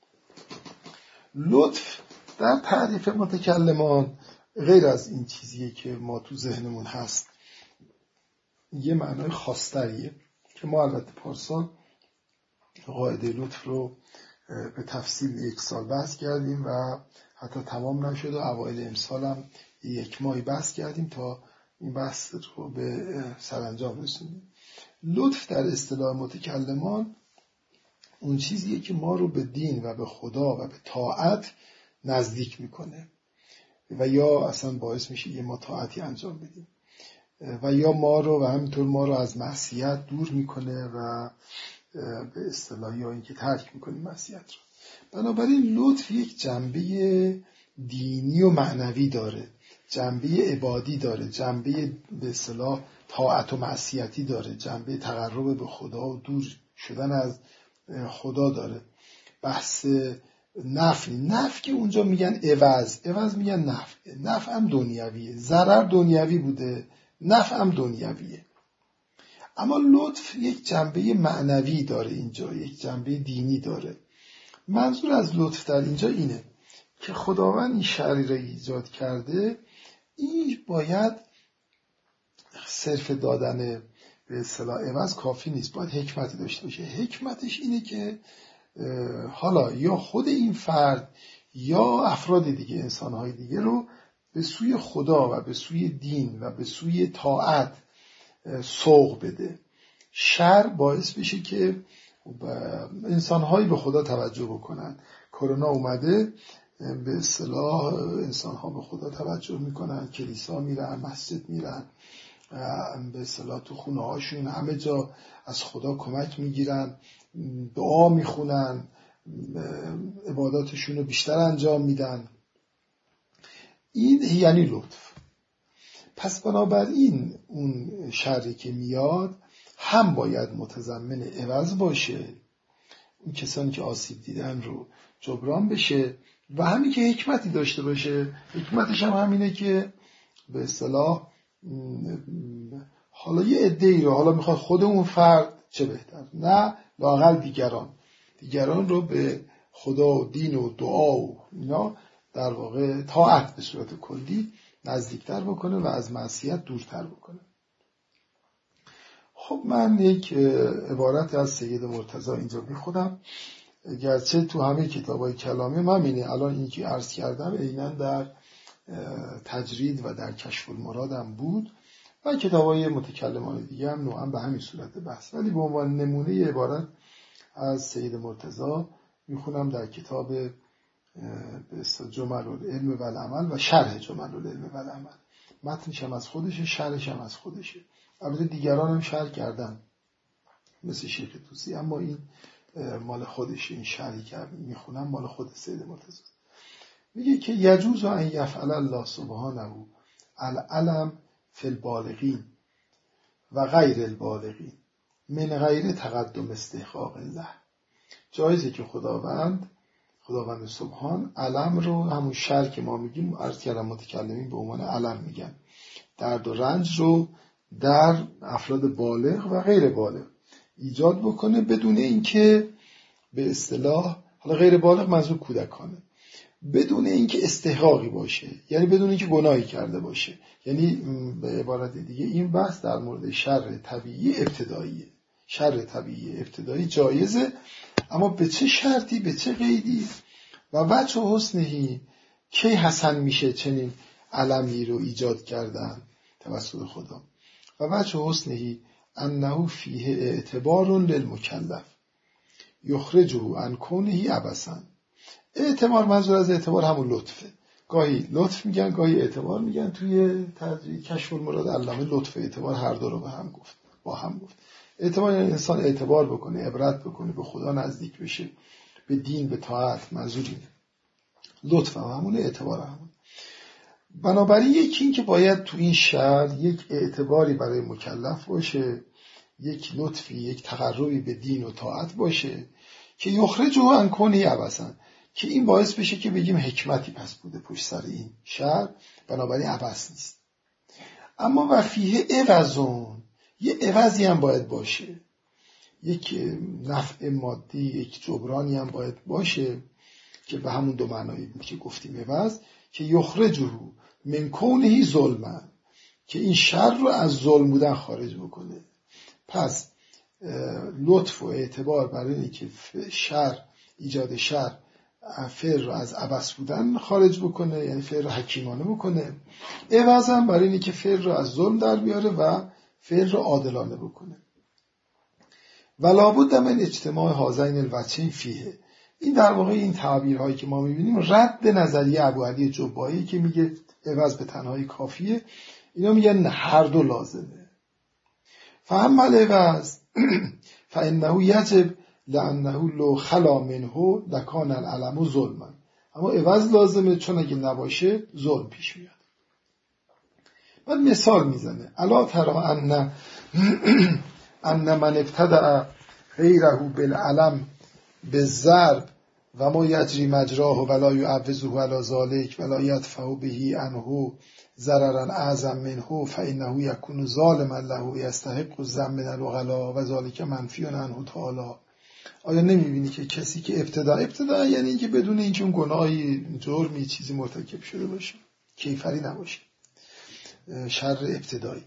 S1: لطف در تعریف متکلمان غیر از این چیزیه که ما تو ذهنمون هست، یه معنای خاص‌تریه که ما البته پارسال قاعده لطف رو به تفصیل یک سال بحث کردیم و حتی تمام نشد و اوایل امسال هم یک ماهی بحث کردیم تا این بحث رو به سرانجام رسوندیم. لطف در اصطلاح متکلمان اون چیزیه که ما رو به دین و به خدا و به طاعت نزدیک میکنه و یا اصلا باعث میشه یه ما طاعتی انجام بدیم و یا ما رو و همینطور ما رو از معصیت دور میکنه و به اصطلاح یا اینکه ترک میکنیم معصیت رو. بنابراین لطف یک جنبه دینی و معنوی داره، جنبه عبادی داره، جنبه به اصطلاح طاعت و معصیتی داره، جنبه تقرب به خدا و دور شدن از خدا داره. بحث نفع نفع که اونجا میگن عوض، عوض میگن نفع. نفع هم دنیویه، ضرر دنیوی بوده، نفعم دنیویه. اما لطف یک جنبه معنوی داره اینجا، یک جنبه دینی داره. منظور از لطف در اینجا اینه که خداوند این شری را ایجاد کرده، این باید صرف دادن به اصطلاح عوض کافی نیست، باید حکمتی داشته باشه. حکمتش اینه که حالا یا خود این فرد یا افراد دیگه، انسانهای دیگه رو به سوی خدا و به سوی دین و به سوی طاعت سوق بده. شر باعث بشه که انسانهایی به خدا توجه بکنن. کرونا اومده، به اصطلاح انسانها به خدا توجه میکنن، کلیسا میرن، مسجد میرن، به اصطلاح تو خونه هاشون همه جا از خدا کمک میگیرن، دعا میخونن، عباداتشون رو بیشتر انجام میدن. این یعنی لطف. پس بنابراین اون شری که میاد هم باید متضمن عوض باشه، اون کسانی که آسیب دیدن رو جبران بشه، و همین که حکمتی داشته باشه. حکمتش هم همینه که به اصطلاح حالا یه عده‌ای رو، حالا میخواد خود اون فرد چه بهتر، نه لااقل دیگران دیگران رو به خدا و دین و دعا و اینا در واقع طاعت به صورت کلی نزدیکتر بکنه و از معصیت دورتر بکنه. خب من یک عبارت از سید مرتضی اینجا میخونم، گرچه تو همه کتابای کلامی من اینه، الان این که عرض کردم عیناً در تجرید و در کشف المرادم بود و کتابای متکلمان دیگه هم نوعا به همین صورت بحث، ولی به عنوان نمونه عبارت از سید مرتضی میخونم در کتاب جمل العلم و العمل و شرح جمل العلم و العمل. متنش هم از خودشه، شرحش هم از خودشه. البته دیگران هم شرح کردن مثل شیخ طوسی، اما این مال خودشه. این شرحی که میخونم مال خود سید مرتضی. میگه که یجوز ان یفعل الله سبحانه العلم فی البالغین و غیر البالغین من غیر تقدم استحقاق الله. جایزه که خداوند خداوند سبحان علم رو، همون شر که ما میگیم، عرض کردم متکلمین به عنوان علم میگن، درد و رنج رو در افراد بالغ و غیر بالغ ایجاد بکنه بدون اینکه به اصطلاح، حالا غیر بالغ منظور کودکانه، بدون اینکه استحقاقی باشه، یعنی بدون اینکه گناهی کرده باشه. یعنی به عبارت دیگه این بحث در مورد شر طبیعی ابتداییه. شر طبیعی ابتدایی جایزه، اما به چه شرطی، به چه قیدی و وجه حسنهی کی حسن میشه چنین علمی رو ایجاد کردن توسط خدا. و وجه حسنهی انه فیه اعتبار للمکلف یخرجه عن کونه عبثا. اعتبار، منظور از اعتبار همون لطفه. گاهی لطف میگن، گاهی اعتبار میگن. توی تدریج کشف المراد علامه لطف و اعتبار هر دو رو با هم گفت با هم گفت اعتبار یعنی انسان اعتبار بکنه، عبرت بکنه، به خدا نزدیک بشه، به دین، به طاعت. منظور اینه. لطف هم همونه، اعتبار همونه. بنابراین یکی این که باید تو این شهر یک اعتباری برای مکلف باشه، یک لطفی، یک تقربی به دین و طاعت باشه که یخرجه عن کونه عبثا، که این باعث بشه که بگیم حکمتی پس بوده پشت سر این شر، بنابراین عبث نیست. اما و فیه عوضون، یه عوضی هم باید باشه، یک نفع مادی، یک جبرانی هم باید باشه که به همون دو معنایی بود که گفتیم عوض، که یخرجه من کونه ظلما، که این شر رو از ظلم بودن خارج بکنه. پس لطف و اعتبار برای اینکه شر، ایجاد شر، فعل رو از عبث بودن خارج بکنه، یعنی فعل رو حکیمانه بکنه. عوض هم برای اینکه فعل رو از ظلم در بیاره و فعل رو عادلانه بکنه. ولا بد من اجتماع هذین الوجهین فیه. این در واقع این تعبیرهایی که ما میبینیم رد نظریه ابوعلی جبایی که میگه عوض به تنهایی کافیه. اینا میگن نه، هر دو لازمه. فهم العوض فانه یجب لانه لو خلا منه لکان العلم ظلما. اما عوض لازمه، چون اگه نباشه ظلم پیش میاد. بعد مثال میزنه: الا ترى ان ان من ابتدع غیره بالعلم بالضرب و ما یجری مجراه ولا یعوضه علی ذلک ولا یدفع به عنه ضررا اعظم منه فانه یکون ظالما له یستحق الذم من العقلاء و ذلک منفی عنه تعالی. آیا نمیبینی که کسی که ابتدا ابتدا یعنی اینکه بدون اینکه اون گناهی جرمی چیزی مرتکب شده باشه، کیفری نباشه، شر ابتدایی،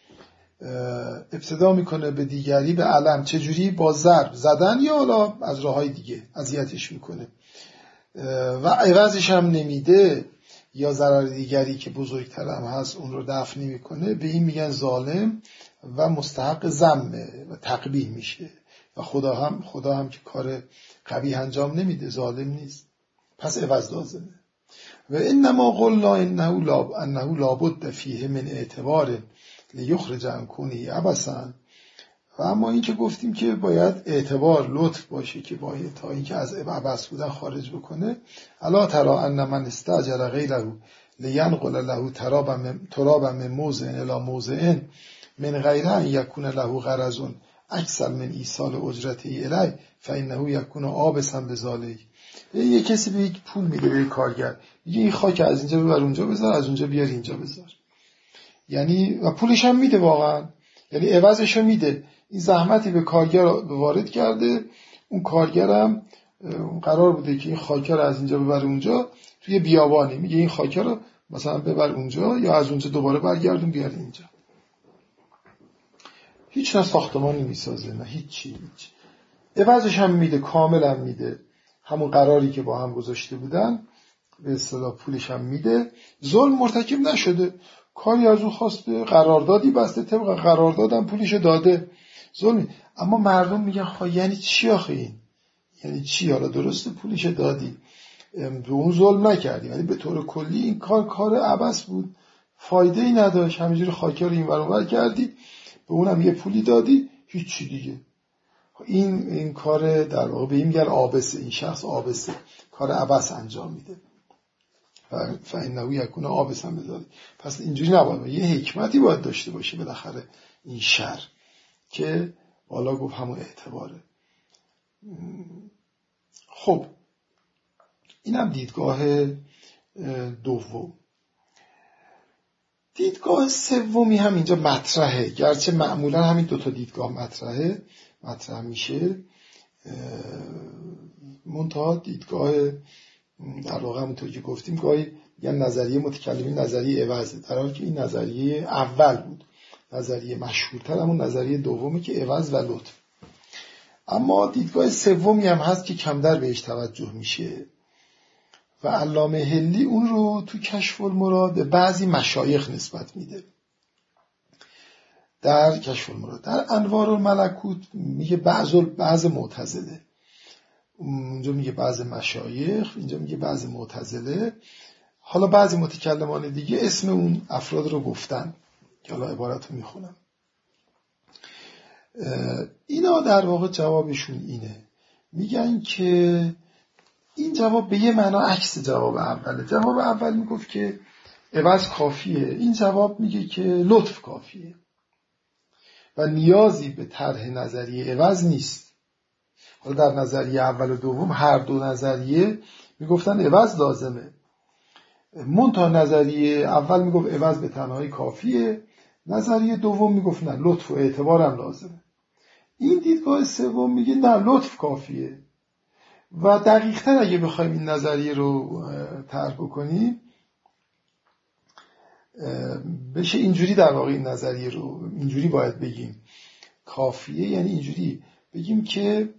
S1: ابتدا میکنه به دیگری به علم، چجوری؟ با ضرب زدن یا حالا از راههای دیگه اذیتش میکنه و عوضش هم نمیده یا ضرر دیگری که بزرگتر هم هست اون رو دفع نمیکنه، به این میگن ظالم و مستحق ذم و تقبیح میشه. و خدا هم خدا هم که کار قبیح انجام نمیده، ظالم نیست، پس عوض لازمه. و انما قلنا انه لا انه لابد فیه من اعتبار لیخرج عن کونه عبثا. و اما این که گفتیم که باید اعتبار لطف باشه که باید تا اینکه از عبث بودن خارج بکنه. الا تری ان من استاجر غیره لینقل له ترابا من ترابا من موضع الی موضع من غیر ان یکون له غرض اکثر من ایصال اجرته الی فانه یکون عابسا بذلک. یه کسی به یک پول میده به یک کارگر، میگه این خاک از اینجا ببر اونجا بذار، از اونجا بیار اینجا بذار، یعنی و پولش هم میده واقعا، یعنی عوضش رو میده. این زحمتی به کارگر وارد کرده، اون کارگرم قرار بوده که این خاک رو از اینجا ببر اونجا، توی بیابانی میگه این خاک رو مثلا ببر اونجا یا از اونجا دوباره برگردون بیار اینجا. هیچ نه ساختمانی میسازه نه هیچی، هیچ عوضش هم میده، کامل هم میده، همون قراری که با هم گذاشته بودن به اصطلاح پولش هم میده. ظلم مرتکب نشده، کاری از او خواسته، قراردادی بسته، طبق قراردادم پولش داده، ظلم. اما مردم میگن خب یعنی چی آخه این؟ یعنی چی؟ حالا درسته پولش دادی، به اون ظلم نکردی، ولی به طور کلی این کار کار عبث بود، فایده ای نداشت، همینجوری خاکی رو این ور اون ور کردی، به اونم یه پولی دادی، هیچی دیگه. این این کار در واقع به این میگن عابسه، این شخص عابسه، کار عبث انجام میده. فإنه یکون عابسا بذلک. پس اینجوری نباید، یه حکمتی باید داشته باشه بالاخره این شر که بالا گفت همون اعتباره. خب اینم دیدگاه دوم. دیدگاه سومی هم اینجا مطرحه، گرچه معمولا همین دوتا دیدگاه مطرحه مطرح میشه، منتها دیدگاه در واقع همونطور که گفتیم گاهی یه نظریه متکلمین نظریه عوضه، در حالی که این نظریه اول بود، نظریه مشهورتر همون نظریه دومی که عوض و لطف. اما دیدگاه سومی هم هست که کمتر بهش توجه میشه و علامه حلی اون رو تو کشف المراد به بعضی مشایخ نسبت میده. در کشف المراد در انوار الملکوت میگه بعض بعض معتزله، اونجا میگه بعض مشایخ، اینجا میگه بعض معتزله. حالا بعضی متکلمان دیگه اسم اون افراد رو گفتن که حالا عبارت رو میخونم. اینا در واقع جوابشون اینه، میگن که این جواب به یه معنا عکس جواب اوله. جواب اول میگفت که عوض کافیه، این جواب میگه که لطف کافیه و نیازی به طرح نظریه عوض نیست. حالا در نظریه اول و دوم هر دو نظریه میگفتن عوض لازمه، منتها نظریه اول میگفت عوض به تنهایی کافیه، نظریه دوم میگفت نه لطف و اعتبارم لازمه. این دیدگاه سوم میگه نه لطف کافیه و دقیق تر اگه بخوایم این نظریه رو طرح کنیم بشه اینجوری، در واقع این نظریه رو اینجوری باید بگیم کافیه، یعنی اینجوری بگیم که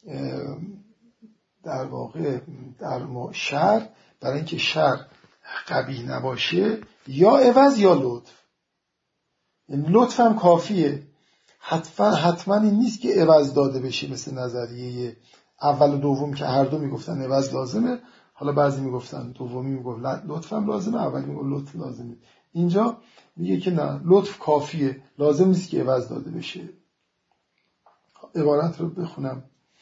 S1: در واقع در شر، برای اینکه شر قبیح نباشه یا عوض یا لطف، یعنی لطف هم کافیه، حتما حتما این نیست که عوض داده بشه مثل نظریه اول و دوم که هر دو میگفتن عوض لازمه، حالا بعضی میگفتن دومی میگفت لطف هم لازمه، اولی میگفت لطف لازمه. اینجا میگه که نه لطف کافیه، لازم نیست که عوض داده بشه. عبارت رو بخونم.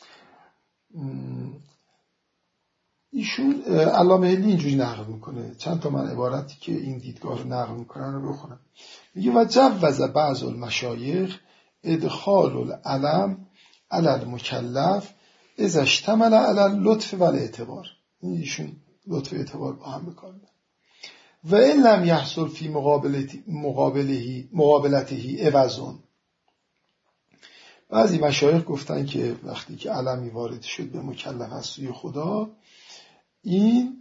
S1: ایشون علامه حلی اینجوری نقل میکنه، چند تا من عبارتی که این دیدگاه رو نقل میکنن رو بخونم. میگه و جوز بعض المشایخ ادخال العلم علی المکلف اذا اشتمل علی اللطف و الاعتبار. ایشون لطف و اعتبار با هم بکنن. و این لم یحصل فی مقابلته مقابلته عوضون. بعضی مشایخ گفتن که وقتی که علمی وارد شد به مکلف از سوی خدا، این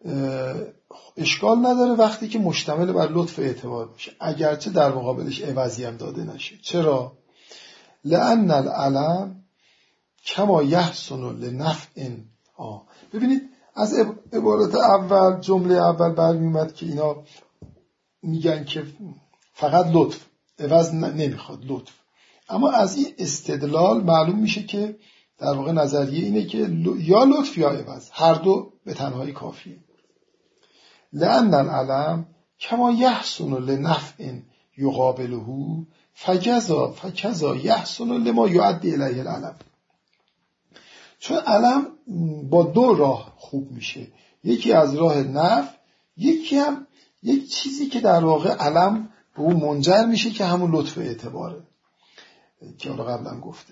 S1: اشکال نداره وقتی که مشتمل بر لطف و اعتبار باشه، اگرچه در مقابلش عوضی هم داده نشه. چرا؟ لأن العلم کما یحسن لنفع. آه ببینید از عبارت اول، جمله اول برمی اومد که اینا میگن که فقط لطف، عوض نمیخواد لطف. اما از این استدلال معلوم میشه که در واقع نظریه اینه که یا لطف یا عوض، هر دو به تنهایی کافیه. لأن العلم کما یحسن لنفع یقابله فکذا فکذا یحسن لما یؤدی الیه العلم. چون علم با دو راه خوب میشه، یکی از راه نفع، یکی هم یک چیزی که در واقع علم به اون منجر میشه که همون لطف و اعتباره که حالا قبلا گفته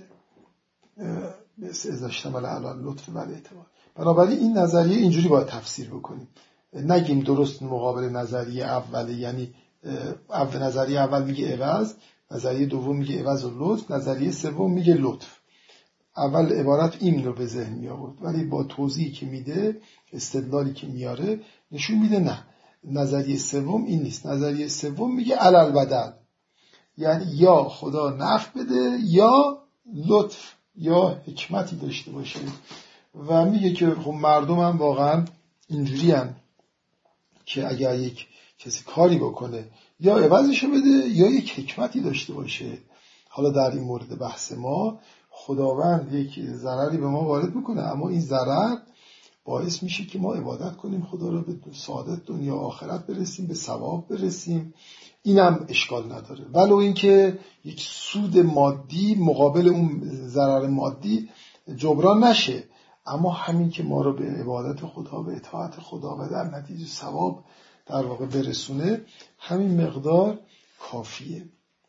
S1: اذا اشتمل علی لطف و اعتبار. بنابراین این نظریه اینجوری باید تفسیر بکنیم، نگیم درست مقابل نظریه اوله، یعنی اول نظریه اول میگه عوض، نظریه دوم میگه عوض و لطف، نظریه سوم میگه لطف. اول عبارت این رو به ذهن می آورد، ولی با توضیحی که میده، استدلالی که میاره، نشون میده نه، نظریه سوم این نیست. نظریه سوم میگه علل بدل، یعنی یا خدا نفع بده یا لطف یا حکمتی داشته باشه. و میگه که خب مردم هم واقعا اینجوری هم که اگر یک کسی کاری بکنه یا عوضشو بده یا یک حکمتی داشته باشه. حالا در این مورد بحث ما خداوند یک ضرری به ما وارد میکنه، اما این ضرر باعث میشه که ما عبادت کنیم خدا را، به سعادت دنیا آخرت برسیم، به ثواب برسیم. اینم اشکال نداره، ولو اینکه یک سود مادی مقابل اون ضرر مادی جبران نشه، اما همین که ما رو به عبادت خدا، به اطاعت خدا و در نتیجه ثواب در واقع برسونه، همین مقدار کافیه.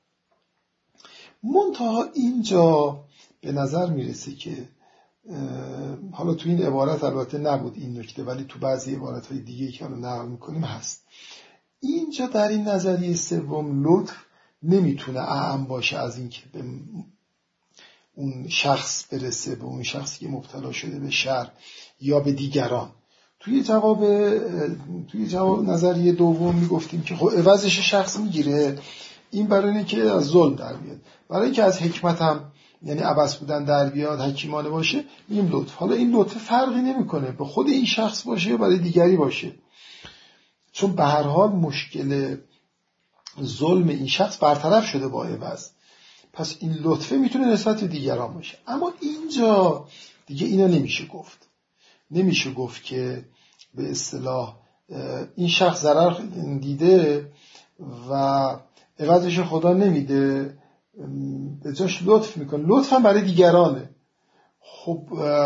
S1: منتها اینجا به نظر میرسه که حالا تو این عبارت البته نبود این نکته، ولی تو بعضی عبارت‌های دیگه که الان نقل می‌کنیم هست. اینجا در این نظریه سوم لطف نمیتونه اعم باشه از این که به اون شخص برسه، به اون شخصی که مبتلا شده به شر یا به دیگران. توی جواب توی جواب نظریه دوم میگفتیم که خب عوضش شخص میگیره، این برای اینه که از ظلم در بیاد، برای اینکه از حکمت هم یعنی عبث بودن در بیاد، حکیمانه باشه، میگیم لطف. حالا این لطف فرقی نمیکنه به خود این شخص باشه یا برای دیگری باشه، چون به هر حال مشکل ظلم این شخص برطرف شده با عوض، پس این لطفه میتونه نسبت به دیگران باشه. اما اینجا دیگه اینا نمیشه گفت، نمیشه گفت که به اصطلاح این شخص ضرر دیده و عوضش خدا نمیده، به جاش لطف میکنه، لطف هم برای دیگرانه. خب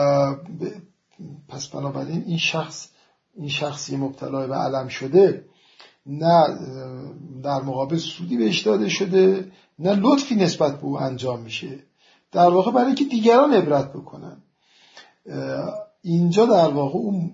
S1: پس بنابراین این شخص این شخصی مبتلا به علم شده، نه در مقابل سودی بهش داده شده، نه لطفی نسبت به او انجام میشه، در واقع برای اینکه دیگران عبرت بکنن. اینجا در واقع اون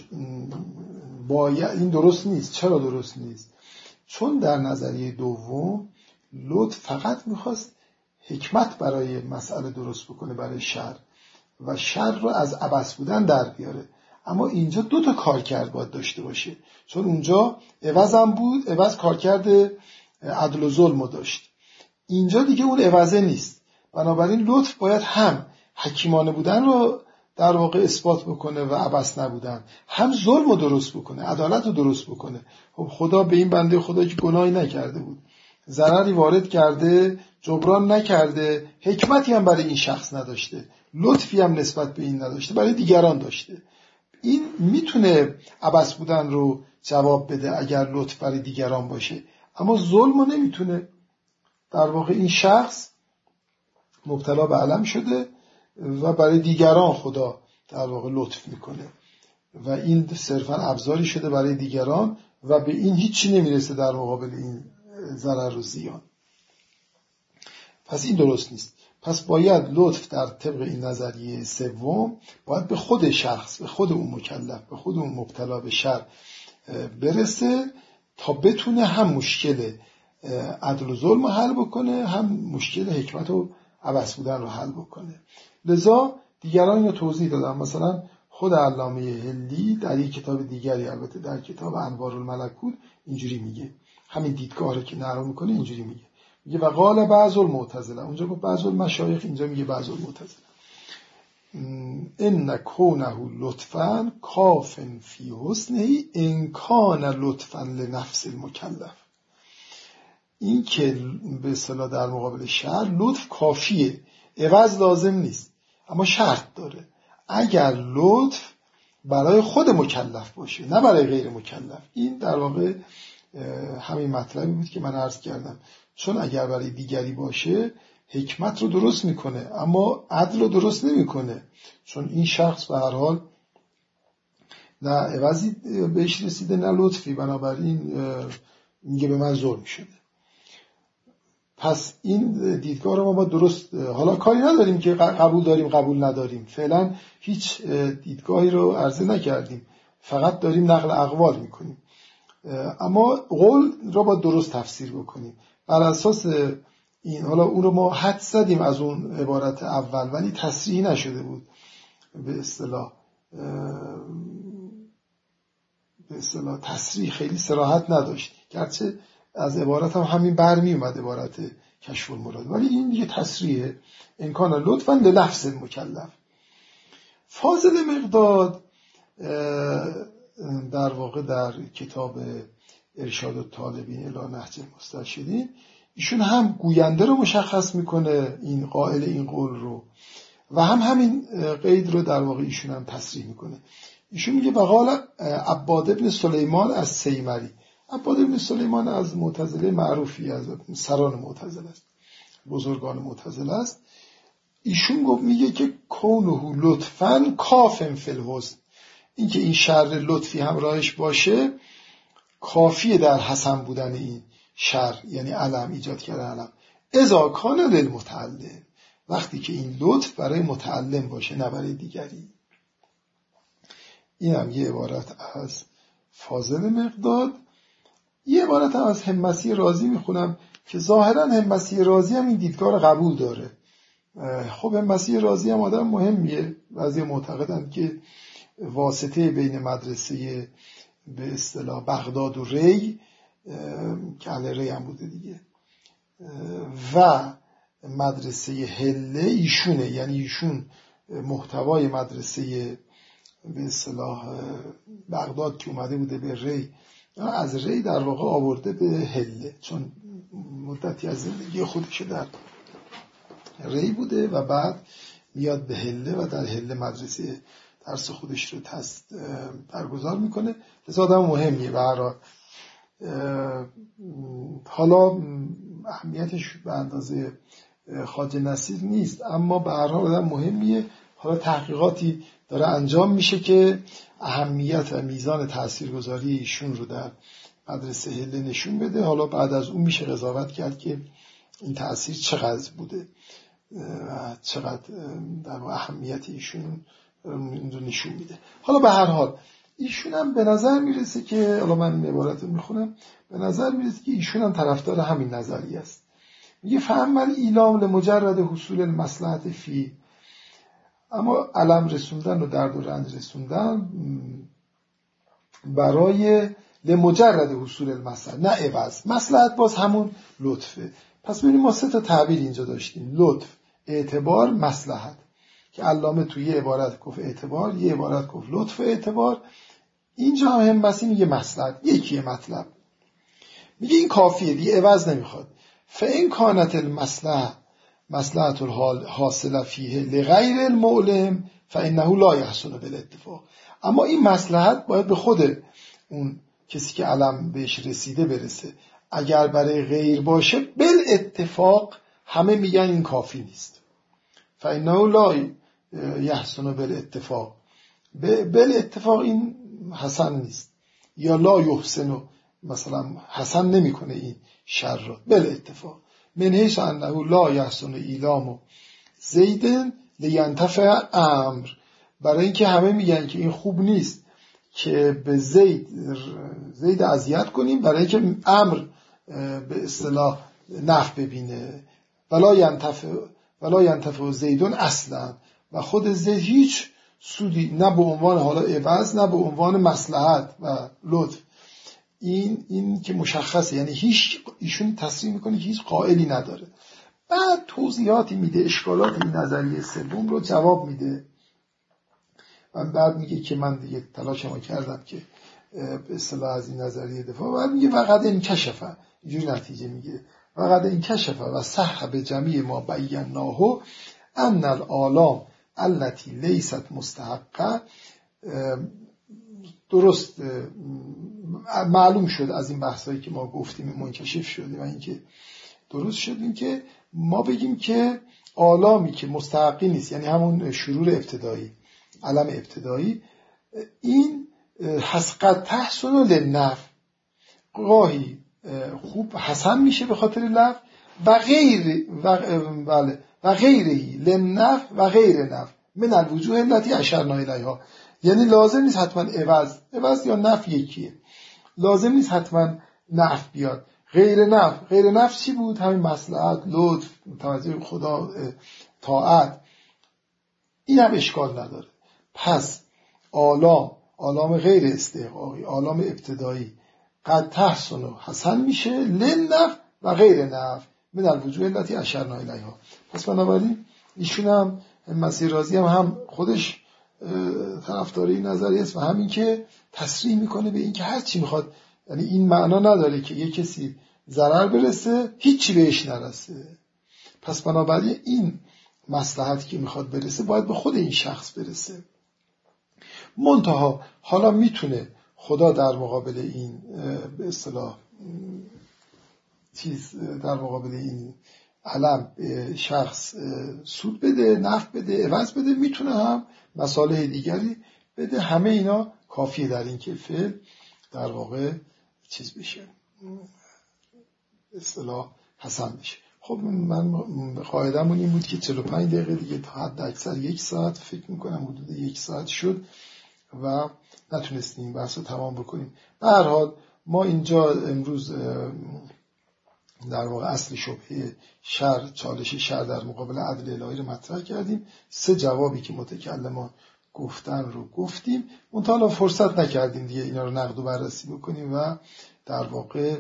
S1: باید این درست نیست. چرا درست نیست؟ چون در نظریه دوم لطف فقط میخواست حکمت برای مسئله درست بکنه، برای شر، و شر رو از عبث بودن در بیاره. اما اینجا دو تا کارکرد باید داشته باشه، چون اونجا عوض هم بود، عوض کارکرد عدل و ظلم داشت، اینجا دیگه اون عوضه نیست. بنابراین لطف باید هم حکیمانه بودن رو در واقع اثبات بکنه و عبث نبودن، هم ظلم رو درست بکنه، عدالت رو درست بکنه. خب خدا به این بنده خدا که گناهی نکرده بود، ضرری وارد کرده، جبران نکرده، حکمتی هم برای این شخص نداشته، لطفی هم نسبت به این نداشته، برای دیگران داشته. این میتونه عبث بودن رو جواب بده اگر لطف برای دیگران باشه، اما ظلم رو نمیتونه. در واقع این شخص مبتلا به علم شده و برای دیگران خدا در واقع لطف میکنه و این صرفا ابزاری شده برای دیگران و به این هیچی نمیرسه در مقابل این ضرر و زیان. پس این درست نیست. پس باید لطف در طبق این نظریه سوم باید به خود شخص، به خود اون مکلف، به خود اون مبتلا به شر برسه تا بتونه هم مشکل عدل و ظلم رو حل بکنه، هم مشکل حکمت و عبث بودن رو حل بکنه. لذا دیگران اینو توضیح دادن. مثلا خود علامه هلی در یک کتاب دیگری، البته در کتاب انوارالملکوت، اینجوری میگه، همین دیدگاه رو که نقل میکنه اینجوری میگه، میگه و قال بعض المعتزله، اونجا گفت بعض المشایخ، اینجا میگه بعض المعتزله، ان کونه لطفا کاف فی حسنه ان کان لطفا لنفس المکلف. این که به اصطلاح در مقابل شر لطف کافیه، عوض لازم نیست، اما شرط داره. اگر لطف برای خود مکلف باشه نه برای غیر مکلف. این در واقع همین مطلبی بود که من عرض کردم، چون اگر برای دیگری باشه حکمت رو درست میکنه اما عدل رو درست نمیکنه، چون این شخص به هر حال نه عوضی بهش رسیده نه لطفی، بنابراین میگه به من ظلم شده. پس این دیدگاه رو ما با درست، حالا کاری نداریم که قبول داریم قبول نداریم، فعلا هیچ دیدگاهی رو عرضه نکردیم، فقط داریم نقل اقوال میکنیم، اما قول رو با درست تفسیر بکنیم بر اساس این. حالا اون رو ما حد زدیم از اون عبارت اول، ولی تصریح نشده بود، به اصطلاح به اصطلاح تصریح خیلی صراحت نداشت، گرچه از عبارت هم همین برمی اومد، عبارت کشف المراد، ولی این دیگه تصریحه. امکان لطفا لنفس مکلف. فاضل مقداد در واقع در کتاب ارشاد الطالبین الی نهج المسترشدین ایشون هم گوینده رو مشخص میکنه، این قائل این قول رو، و هم همین قید رو در واقع ایشون هم تصریح میکنه. ایشون میگه بقال عباد ابن سلیمان از سیمری. عباد ابن سلیمان از معتزله معروفی، از سران معتزله است، بزرگان معتزله است. ایشون گفت میگه که کونه لطفاً کافن فی الحسن، این که این شر لطفی همراهش باشه کافیه در حسن بودن این شر، یعنی علم ایجاد کرده علم. اذا کان للمتعلم، وقتی که این لطف برای متعلم باشه نه برای دیگری. این هم یه عبارت از فاضل مقداد. یه عبارت هم از همسی رازی میخونم که ظاهرا همسی رازی هم این دیدگاه رو قبول داره. خب همسی رازی هم آدم مهمیه، بعضی معتقدند که واسطه بین مدرسه به اصطلاح بغداد و ری که اهل ری هم بوده دیگه و مدرسه هله ایشونه، یعنی ایشون محتوای مدرسه به اصطلاح بغداد که اومده بوده به ری، از ری در واقع آورده به هله، چون مدتی از زندگی خودش در ری بوده و بعد میاد به هله و در هله مدرسه درس خودش رو برگزار میکنه. لذا آدم مهمیه به هر حال. حالا اهمیتش به اندازه خواجه نصیر نیست، اما به هر حال آدم مهمیه. حالا تحقیقاتی داره انجام میشه که اهمیت و میزان تاثیرگذاری ایشون رو در مدرسه هله نشون بده. حالا بعد از اون میشه قضاوت کرد که این تأثیر چقدر بوده و چقدر در اهمیت ایشون رو نشون میده. حالا به هر حال ایشون هم به نظر میرسه که، حالا من این عبارت رو میخونم، به نظر میرسه که ایشون هم طرفدار همین نظریه است. میگه فعمل ایلام لمجرد حصول المصلحت فی، اما علم رسوندن و درد و رنج رسوندن برای لمجرد حصول المصلحت نه عوض. مصلحت باز همون لطفه. پس ببینیم ما سه تا تعبیر اینجا داشتیم: لطف، اعتبار، مصلحت، که علامه توی یه عبارت گفت اعتبار، یه عبارت گفت لطف اعتبار، اینجا هم همبسی میگه مصلحت. یکیه مطلب، میگه این کافیه دیگه، عوض نمیخواد. فإن کانت المصلحه مصلحت الحال حاصله فیه لغیر المعلم فإنه لا یحسن بالاتفاق. اما این مصلحت باید به خود اون کسی که علم بهش رسیده برسه. اگر برای غیر باشه بالاتفاق همه میگن این کافی نیست. فإنه لا یحسن بالاتفاق، بالاتفاق این حسن نیست، یا لا یحسن، مثلا حسن نمیکنه این شر را بالاتفاق. من حیث انه لا یحسن ایلام زیدن لینتفع امر، برای اینکه همه میگن که این خوب نیست که به زید زید اذیت کنیم برای اینکه امر به اصطلاح نفع ببینه. ولا ینتفع ولا ینتفع زیدون اصلا، و خود زید هیچ سودی نه به عنوان حالا عوض نه به عنوان مصلحت و لطف. این این که مشخصه، یعنی هیچ، ایشون تصریح میکنه که هیچ قائلی نداره. بعد توضیحاتی میده، اشکالات این نظریه سوم رو جواب میده و بعد میگه که من دیگه تلاشمو کردم که به اصطلاح از این نظریه دفاع. بعد میگه وقد این کشفه، اینجوری نتیجه میگه وقد این کشفه و صح به جمیع ما بیناه ان الآلام التي لیست مستحقه. درست معلوم شد از این بحثایی که ما گفتیم، منکشف شدیم و اینکه درست شدیم که ما بگیم که آلامی که مستحقی نیست، یعنی همون شرور ابتدایی، علم ابتدایی، این حسقت تحسن للنفع، گاهی خوب حسن میشه به خاطر لفظ و غیر و بله و غیرهی للنفع و غیر نفع من الوجوه التي اشرنا الیها. یعنی لازم نیست حتما عوض عوض یا نفع یکیه، لازم نیست حتما نفع بیاد. غیر نفع غیر نفع چی بود؟ همین مصلحت، لطف، توجه خدا، طاعت. این هم اشکال نداره. پس آلام آلام غیر استحقاقی، آلام ابتدایی قد تحسن و حسن میشه للنفع و غیر نفع من الوجوه التي اشرنا الیها. پس بنابراین ایشون هم مسیح رازی هم, هم خودش طرفدار این نظریه است و همین که تصریح میکنه به این که هر چی میخواد، یعنی این معنا نداره که یک کسی ضرر برسه هیچی بهش نرسه. پس بنابراین این مصلحتی که میخواد برسه باید به خود این شخص برسه. منتها حالا میتونه خدا در مقابل این به اصطلاح چیز، در مقابل این علم شخص سود بده، نفع بده، عوض بده، میتونه هم مصالح دیگری بده. همه اینا کافیه در این که فعل در واقع چیز بشه، اصطلاح حسن بشه. خب من قاعدمون این بود که چهل و پنج دقیقه دیگه تا حد اکثر یک ساعت، فکر میکنم حدود یک ساعت شد و نتونستیم این بحث رو تمام بکنیم. به هر حال ما اینجا امروز در واقع اصل شبهه شر، چالش شر در مقابل عدل الهی رو مطرح کردیم. سه جوابی که متکلمان گفتن رو گفتیم، منتها فرصت نکردیم دیگه اینا رو نقد و بررسی بکنیم و در واقع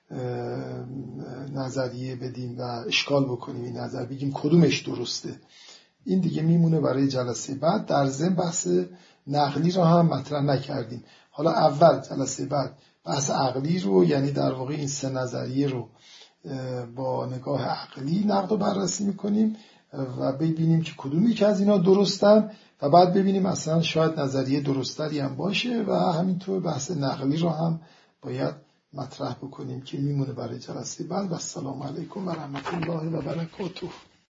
S1: نظریه بدیم و اشکال بکنیم این نظر، بگیم کدومش درسته. این دیگه میمونه برای جلسه بعد. در ضمن بحث نقلی رو هم مطرح نکردیم. حالا اول جلسه بعد بحث عقلی رو، یعنی در واقع این سه نظریه رو با نگاه عقلی نقد و بررسی میکنیم و ببینیم که کدومی که از اینا درستن و بعد ببینیم اصلا شاید نظریه درستری هم باشه و همینطور بحث نقلی رو هم باید مطرح بکنیم که میمونه برای جلسه بعد. و السلام علیکم و رحمت الله و برکاته.